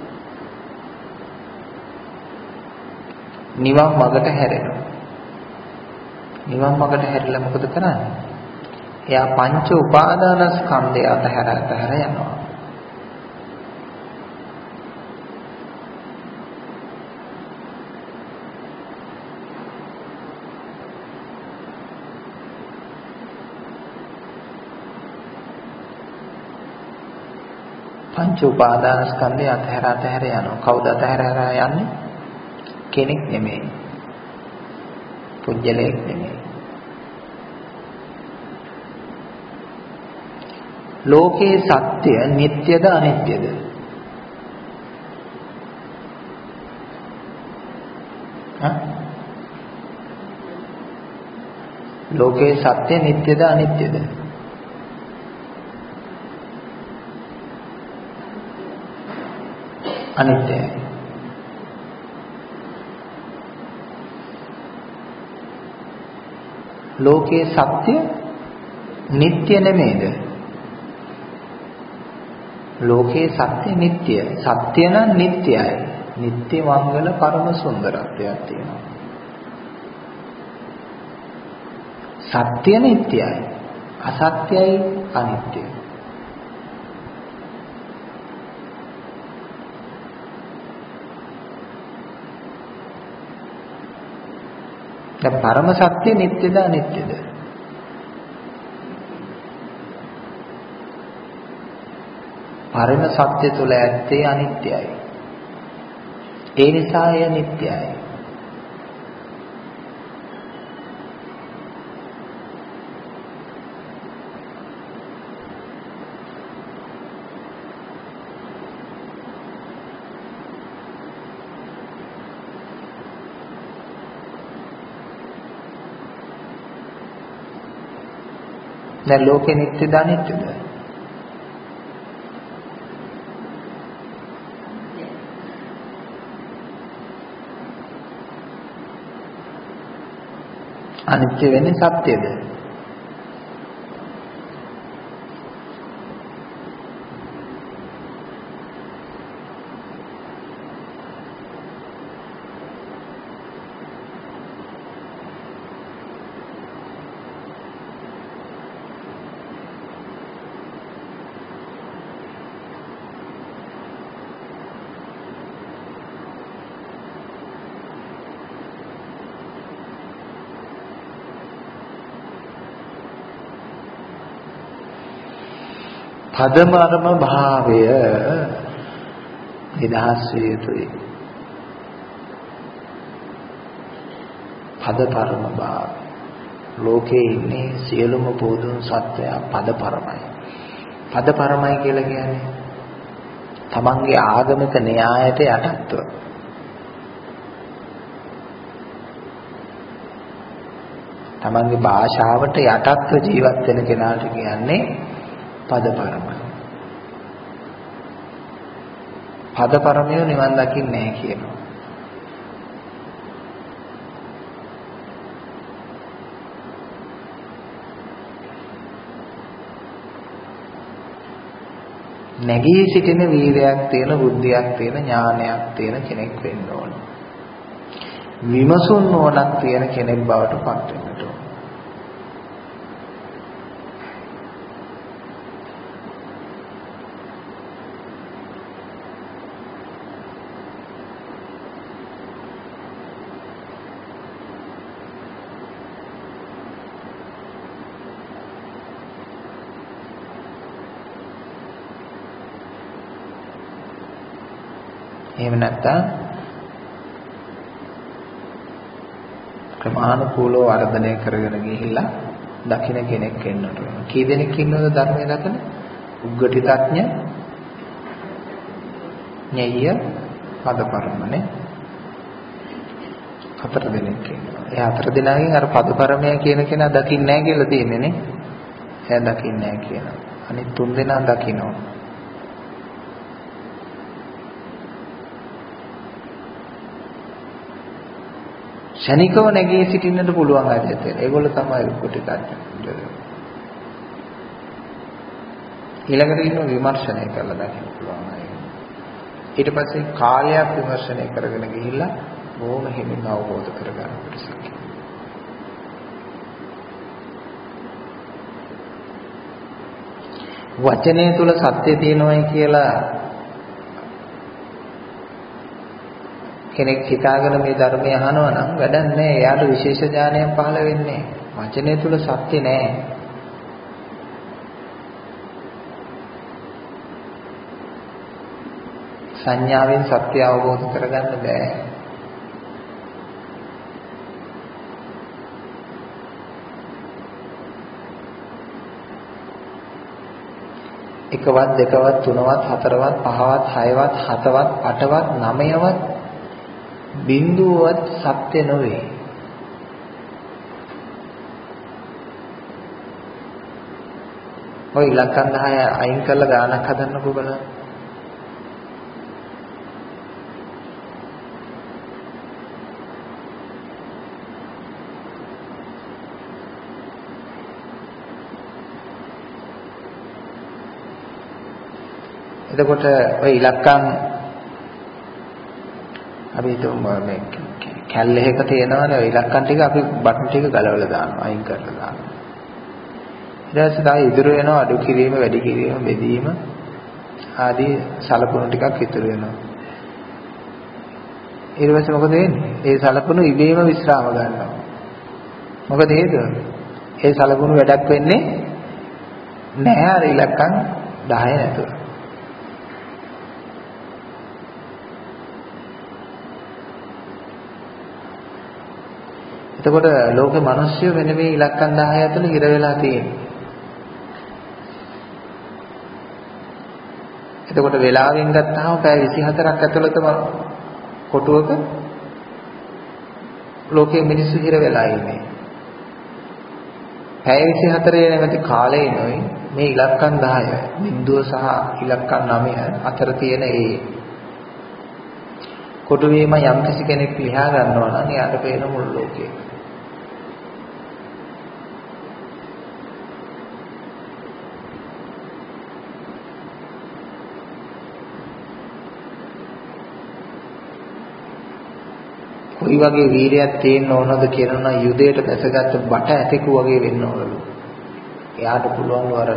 නිවන් මඟට හැරෙනවා. නිවන් මඟට හැරිලා මොකද කරන්නේ? එයා පංච උපාදානස්කන්ධය අතහැර අතහැර යනවා. පංච උපාදානස්කන්ධය අතහැර අතහැර යනවා. කවුද අතහැර යන්නේ? කෙනෙක් නෙමෙයි. පුජ්‍යලයක් නෙමෙයි. ලෝකේ සත්‍ය නිට්ටයද අනිත්‍යද? හා? ලෝකේ සත්‍ය නිට්ටයද අනිත්‍යද? අනිත්‍යයි. ලෝකේ සත්‍ය නිට්ටය නෙමෙයිද? ලෝකේ සත්‍ය නිට්ටය. සත්‍ය නම් නිට්ටයයි. නිට්ටය මංගල පරම සුන්දරත්වයක් තියෙනවා. සත්‍ය නිට්ටයයි. අසත්‍යයි අනිත්‍යයි. දැන් පරම සත්‍ය නිට්ටයද අනිත්‍යද? පරම සත්‍ය තුල ඇත්තේ අනිත්‍යයි. ඒ නිසා එය නිට්ටයයි. දැන් ලෝකෙ නිට්ටයද අනිත්‍යද? අනිත්‍ය වෙන්නේ සත්‍යද? පදමර්ම භාවය නිදහස් විය යුතුයි. පදපරම භාවය. ලෝකේ ඉන්නේ සියලුම පොදුන් සත්‍යය පදපරමයි. පදපරමයි කියලා කියන්නේ තමන්ගේ ආගමික න්‍යායට යටත්ව. තමන්ගේ භාෂාවට යටත්ව ජීවත් වෙන කෙනාට කියන්නේ පදපරමයි. පදපරමය නිවන් දකින්නේ නැහැ කියනවා. නැගී සිටින වීරයක් තියෙන, බුද්ධියක් තියෙන, ඥානයක් තියෙන කෙනෙක් වෙන්න ඕන. විමසුන් නොනක් තියෙන කෙනෙක් බවට පත් වෙන්නට ඕන. එහෙම නැත්නම් ක්‍රමානුකූලව වර්ධනය කරගෙන ගිහිල්ලා දකින්න කෙනෙක් වෙන්නට ඕන. කී දෙනෙක් ඉන්නවද ධර්මයේ දකින? උග්ගටිතඥ, ඤෙය්‍ය, පදපරමනේ. හතර දෙනෙක් ඉන්නවා. ඒ හතර දෙනාගෙන් අර පදපරමය කියන කෙනා දකින්නේ නැහැ කියලා තියෙන්නේ නේ. එයා දකින්නේ නැහැ කියනවා. අනිත් තුන් දෙනා දකිනවා. ශනිකව නැගී සිටින්නට පුළුවන් අය දෙතේ. ඒගොල්ලෝ තමයි උග්ගටිතඥ. ඊළඟට ඉන්න විමර්ශනය කරලා දකින්න පුළුවන් අය. ඊට පස්සේ කාලයක් විමර්ශනය කරගෙන ගිහිල්ලා බොහොම හිමින් අවබෝධ කරගන්න පිටසක්. වචනය තුල සත්‍ය තියෙනවයි කියලා කෙනෙක් හිතාගෙන මේ ධර්මය අහනවා නම් වැඩක් නැහැ. එයාට විශේෂ ඥානයක් පහළ වෙන්නේ නැහැ. වචනය තුල සත්‍ය නැහැ. සංඥාවෙන් සත්‍ය අවබෝධ කරගන්න බෑ. එකවත් දෙකවත් තුනවත් හතරවත් පහවත් හයවත් හතවත් අටවත් නවයවත් බිඳුවවත් සත්‍ය නොවේ. ඔය ඉලක්කම් දහය අයින් කරලා ගානක් හදන්නකෝ බලන්න. එතකොට ඔය ඉලක්කම් අපි හිතමු මේ කැල්ල එකක තියෙනවනේ ඔය ඉලක්කම් ටික අපි බටන් ටික ගලවලා දානවා අයින් කරලා දානවා. ඊට පස්සේ තව ඉතුරු වෙනවා අඩු කිරීම වැඩි කිරීම බෙදීම ආදී සලකුණු ටිකක් ඉතුරු වෙනවා. ඊට පස්සේ මොකද වෙන්නේ? ඒ සලකුණු ඉබේම විශ්‍රාම ගන්නවා. මොකද හේතුව? ඒ සලකුණු වැඩක් වෙන්නේ නැහැ අර ඉලක්කම් දහය නැතුව. එතකොට ලෝකේ මිනිස්සු වෙන මේ ඉලක්කම් දහය ඇතුළේ හිර වෙලා තියෙනවා. එතකොට වෙලාවෙන් ගත්තාම පැය විසිහතරක් ඇතුළත කොටුවක ලෝකයේ මිනිස්සු හිර වෙලා ඉන්නේ. පැය විසිහතරේ නැමැති කාලේ නෝයි මේ ඉලක්කම් දහය බිඳුව සහ ඉලක්කම් නවය අතර තියෙන ඒ කොටුවේම යම් කිසි කෙනෙක් ලියා ගන්නවා නම් එයාට පේන මුළු ලෝකේ. කොයි වගේ වීරයක් තියෙන්න ඕනද කියනවා යුදයට දැසගත්ත බට ඇතෙකු වගේ වෙන්න ඕනලු. එයාට පුළුවන් වර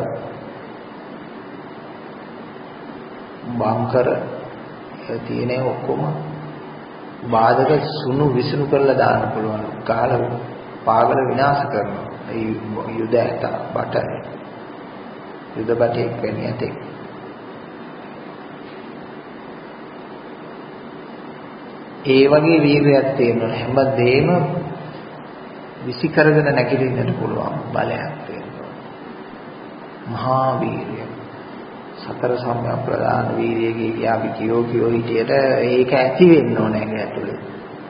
බංකර තියෙන ඔක්කොම බාධක සුණු විසුණු කරලා දාන්න පුළුවන්. කාල පාගල විනාශ කරනවා. ඒ යුද ඇත බට යුද බටේ වෙන්නේ ඇතේ. ඒ වගේ වීරයක් තියෙනවා. හැමදේම විසි කරගෙන නැගිටින්නට පුළුවන් බලයක් තියෙනවා. මහා වීරිය. සතර සම්‍යක් ප්‍රදාන වීරියගේ කියාවි කියෝ කියෝ හිටියට ඒක ඇති වෙන්න ඕනේ ඒක ඇතුලේ.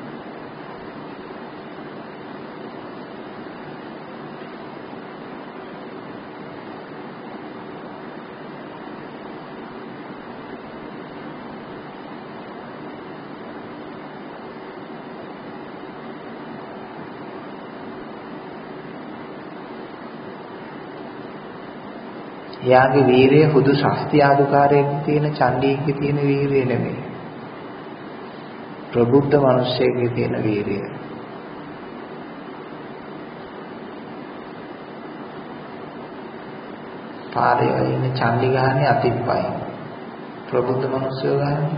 යාගේ වීරිය හුදු ශාස්ත්‍රීයාධිකාරයෙන් තියෙන චණ්ඩීගේ තියෙන වීරිය නෙමෙයි. ප්‍රබුද්ධ මිනිස්සෙගේ තියෙන වීරිය. පාරේ ඉන්න චණ්ඩි ගහන්නේ අතිප්පයි. ප්‍රබුද්ධ මිනිස්සු ගහන්නේ.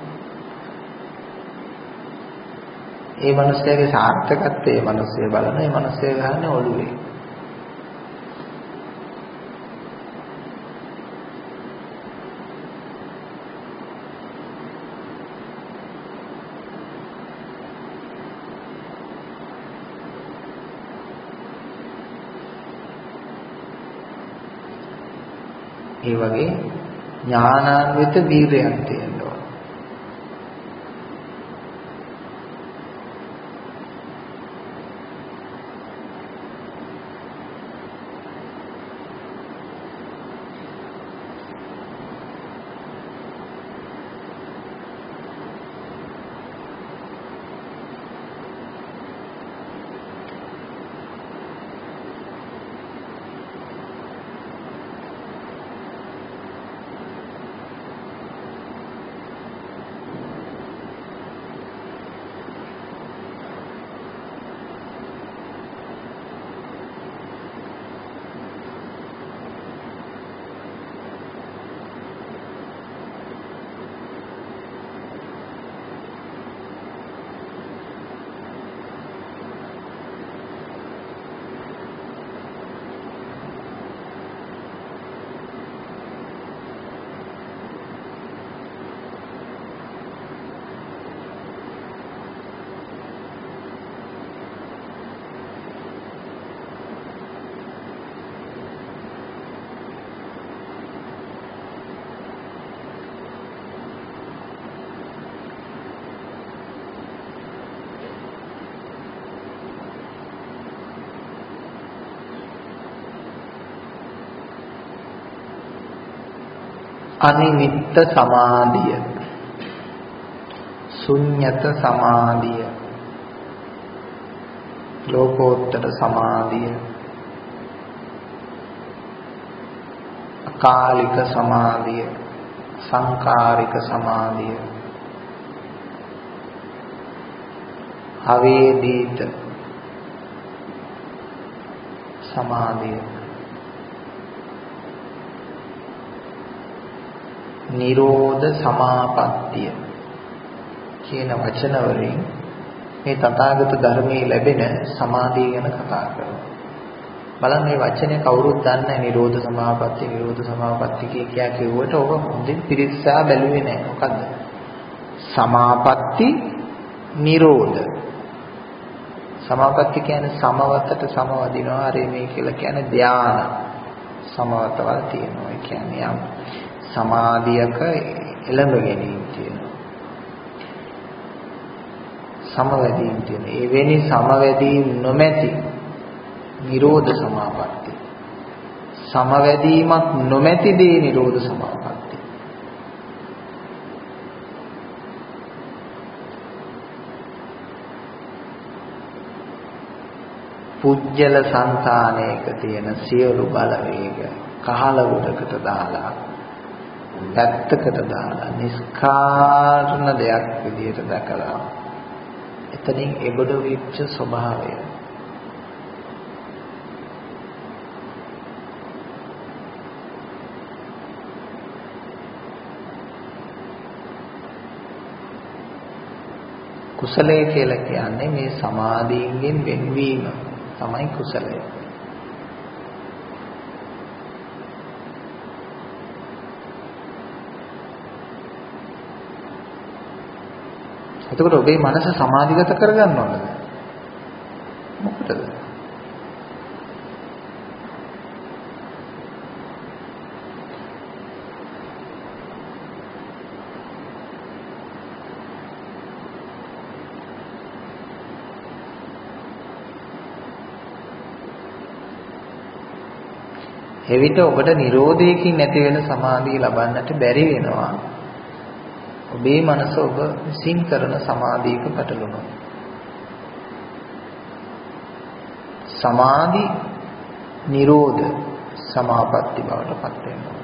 ඒ මිනිස්සයාගේ සාර්ථකත්වයේ මිනිස්සය බලන ඒ මිනිස්සය ගහන්නේ ඔළුවේ. ඒ වගේ ඥානාන්විත වීරයක් තියෙන්න ඕන. අනිමිත්ත සමාධිය, ශුන්්‍යත සමාධිය, ලෝකෝත්තර සමාධිය, අකාලික සමාධිය, සංකාරික සමාධිය, අවේදිත සමාධිය, නිරෝධ සමාපත්තිය කියන වචන වලින් මේ තථාගත ධර්මයේ ලැබෙන සමාධිය ගැන කතා කරනවා. බලන්න මේ වචනේ කවුරුත් දන්නේ නැහැ. නිරෝධ සමාපත්තිය, නිරෝධ සමාපත්තිය කිය කියා කිව්වට ඔබ හොඳින් පිරික්සා බැලුවේ නැහැ. මොකද්ද? සමාපatti, නිරෝධ. සමාපatti කියන්නේ සමවතට සමවදිනවා. අර මේ කියලා කියන්නේ ධාන සමවතවල් තියෙනවා. ඒ කියන්නේ යම් සමාධියක එළඹ ගැනීම තියෙනවා. සමවැදීම් තියෙනවා. ඒ වෙනි සමවැදීම් නොමැති නිරෝධ සමාපatti. සමවැදීමක් නොමැති දේ නිරෝධ සමාපatti. පුජ්‍යල සංකාණයක තියෙන සියලු බලවේග කහලවුඩකට දාලා පැත්තකට දාලා නිස්කාරණ දෙයක් විදිහට දැකලා එතනින් එබඩ විච්ච ස්වභාවය කුසලය කියලා කියන්නේ මේ සමාධියෙන් වෙන්වීම තමයි කුසලය. එතකොට ඔබේ මනස සමාධිගත කරගන්න ඕනද? මොකටද? එවිට ඔබට නිරෝධයකින් නැති වෙන සමාධිය ලබන්නට බැරි වෙනවා. ඔබේ මනස ඔබ විසින් කරන සමාධියක පැටලුණා. සමාධි නිරෝධ සමාපatti බවට පත් වෙනවා.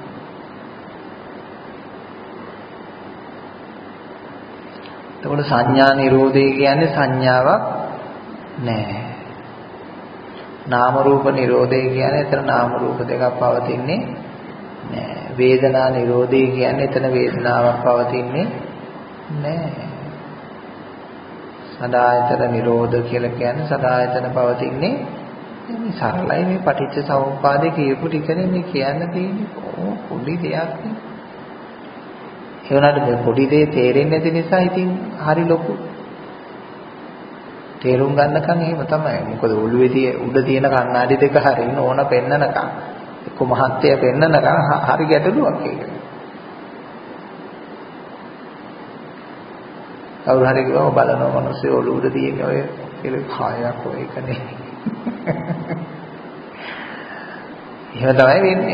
එතකොට සංඥා නිරෝධය කියන්නේ සංඥාවක් නෑ. නාම රූප නිරෝධය කියන්නේ එතන නාම රූප දෙකක් පවතින්නේ නෑ. වේදනා නිරෝධය කියන්නේ එතන වේදනාවක් පවතින්නේ නෑ. සදායතන නිරෝධ කියලා කියන්නේ සදායතන පවතින්නේ මේ සරලයි මේ පටිච්ච සමුප්පාදේ කියපු ටිකනේ මේ කියන්න තියෙන්නේ. පොඩි දෙයක් නේ. ඒ වුණාට මේ පොඩි දේ තේරෙන්නේ නැති නිසා ඉතින් හරි ලොකු. තේරුම් ගන්නකම් එහෙම තමයි. මොකද ඔළුවේ තිය උඩ තියෙන කණ්ණාඩි දෙක හරින්න ඕන පෙන්නනකම් එක්ක මහත්ය පෙන්නනකම් හරි ගැටලුවක් ඒක. කවුරු හරි කිව්වම බලනවා මිනිස්සු ඔළුවද තියෙන ඔය කියලා කායක් ඔය එකනේ. එහෙම තමයි වෙන්නේ.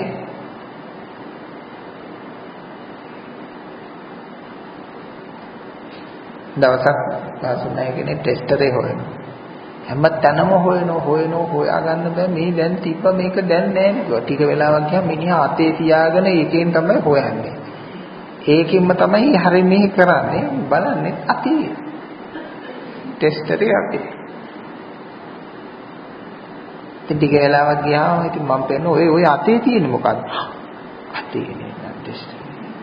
දවසක් පාසුනායි කෙනෙක් ටෙස්ටරේ හොයනවා. හැම තැනම හොයනවා හොයනවා හොයා ගන්න බෑ මේ දැන් තිබ්බ මේක දැන් නෑ නේ. ටික වෙලාවක් ගියාම මිනිහා අතේ තියාගෙන ඒකෙන් තමයි හොයන්නේ. ඒකින්ම තමයි හරි මෙහි කරන්නේ බලන්නේ අතේ. ටෙස්ටරේ අතේ. ඉතින් ටික වෙලාවක් ගියාම ඉතින් මම පෙන්න ඔය ඔය අතේ තියෙන්නේ මොකක්ද? අතේ නේ ටෙස්ටරේ.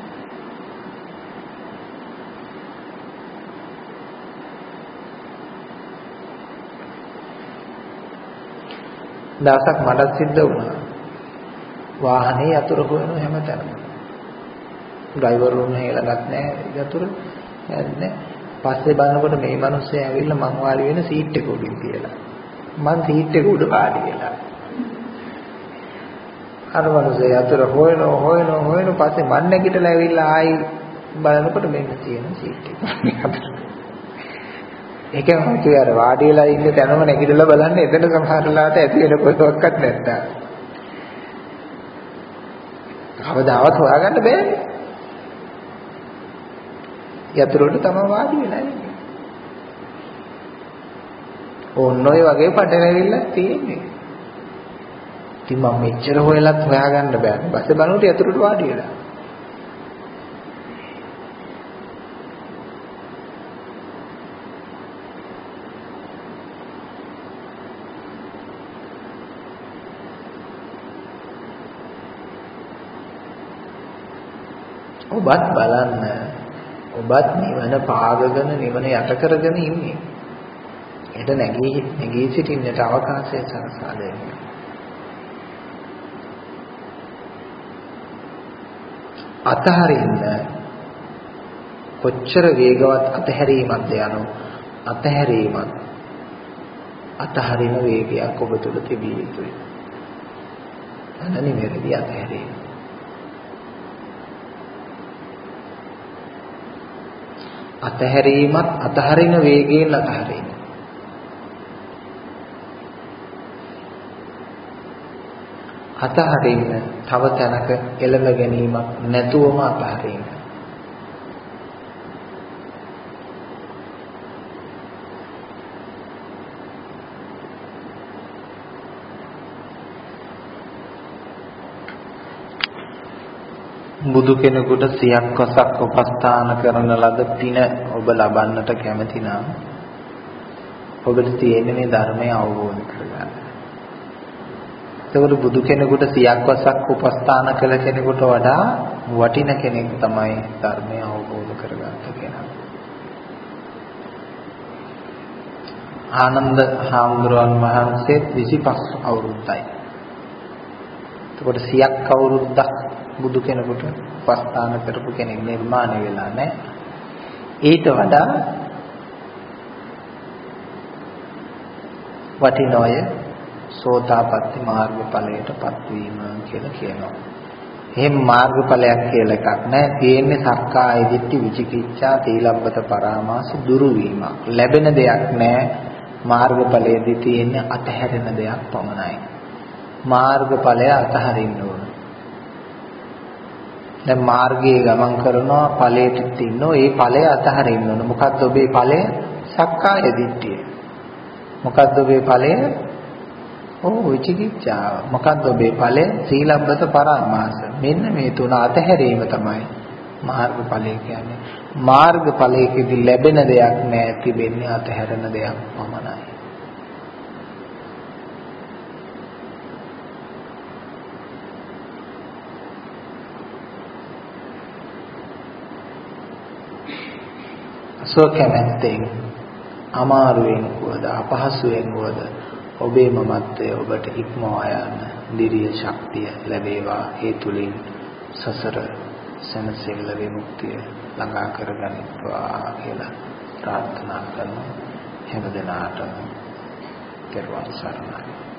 දවසක් මට සිද්ධ වුණා. වාහනේ යතුරු හොයන හැමතැනම. ඩ්‍රයිවර් උන් හේලගත් නැහැ යතුරු. නැන්නේ. පස්සේ බලනකොට මේ මිනිස්සයා ඇවිල්ලා මං වාඩි වෙන සීට් එක උඩින් තියලා. මං සීට් එක උඩ වාඩි වෙලා. අර මිනිස්සයා යතුරු හොයන හොයන හොයන පස්සේ මන් නැගිටලා ඇවිල්ලා ආයි බලනකොට මෙන්න තියෙන සීට් එක. ඒකම කිය අර වාඩි වෙලා ඉන්න තැනම නැගිටලා බලන්න එතන සමහරලාට ඇති වෙන කොටවක්වත් නැත්තා. කවදාවත් හොයාගන්න බෑනේ. යතුරුට තමයි වාඩි වෙලා ඉන්නේ. ඕන්න ඔය වගේ පටලැවිල්ලක් තියෙන්නේ. ඉතින් මම මෙච්චර හොයලත් හොයාගන්න බෑ. බස්සේ බලනකොට යතුරුට වාඩි වෙලා. ඔබත් බලන්න ඔබත් නිවන පාගගෙන නිවන යට කරගෙන ඉන්නේ. ඒට නැගී නැගී සිටින්නට අවකාශය සලසා දෙන්න. අතහරින්න කොච්චර වේගවත් අතහැරීමක්ද යනු අතහැරීමක් අතහරින වේගයක් ඔබ තුළ තිබිය යුතුයි. අනනිමෙරදී අතහැරීම. අතහැරීමත් අතහරින වේගයෙන් අතහරින. අතහරින්න තව තැනක එළඹ ගැනීමක් නැතුවම අතහරින්න. බුදු කෙනෙකුට සියක් වසක් උපස්ථාන කරන ලද පින ඔබ ලබන්නට කැමති නම් ඔබට තියෙන්නේ මේ ධර්මය අවබෝධ කරගන්න. ඒකට බුදු කෙනෙකුට සියක් වසක් උපස්ථාන කළ කෙනෙකුට වඩා වටින කෙනෙක් තමයි ධර්මය අවබෝධ කරගත්ත කෙනා. ආනන්ද හාමුදුරුවන් වහන්සේ විසිපස් අවුරුද්දයි. ඒකට සියක් අවුරුද්දක් බුදු කෙනෙකුට උපස්ථාන කරපු කෙනෙක් නිර්මාණය වෙලා නැහැ. ඊට වඩා වටිනෝය සෝතාපට්ටි මාර්ගඵලයටපත් වීම කියලා කියනවා. එහෙම මාර්ගඵලයක් කියලා එකක් නැහැ. තියෙන්නේ සක්කාය දිට්ඨි විචිකිච්ඡා තීලබ්බත පරාමාස දුරු වීමක්. ලැබෙන දෙයක් නැහැ. මාර්ගඵලයේදී තියෙන්නේ අතහැරෙන දෙයක් පමණයි. මාර්ගඵලය අතහරින්න ඕන. දැන් මාර්ගයේ ගමන් කරනවා ඵලයට ඉන්නෝ ඒ ඵලය අතහරින්න ඕන. මොකද්ද ඔබේ ඵලය? සක්කාය දිට්ඨිය. මොකද්ද ඔබේ ඵලය? ඕ විචිකිච්ඡාව. මොකද්ද ඔබේ ඵලය? සීලබ්බත පරාමාස. මෙන්න මේ තුන අතහැරීම තමයි මාර්ගඵලය කියන්නේ. මාර්ගඵලයේදී ලැබෙන දෙයක් නෑ, තිබෙන්නේ අතහැරෙන දෙයක් පමණයි. සෝකමැත්තෙන් අමාරුවෙන් වුවද අපහසුයෙන් වුවද ඔබේ මමත්වය ඔබට ඉක්මවා යන දිරිය ශක්තිය ලැබේවා. ඒ තුලින් සසර සැනසෙල්ල විමුක්තිය ළඟා කරගනිත්වා කියලා ප්‍රාර්ථනා කරනවා. හැම දිනාටම තෙරුවන් සරණයි.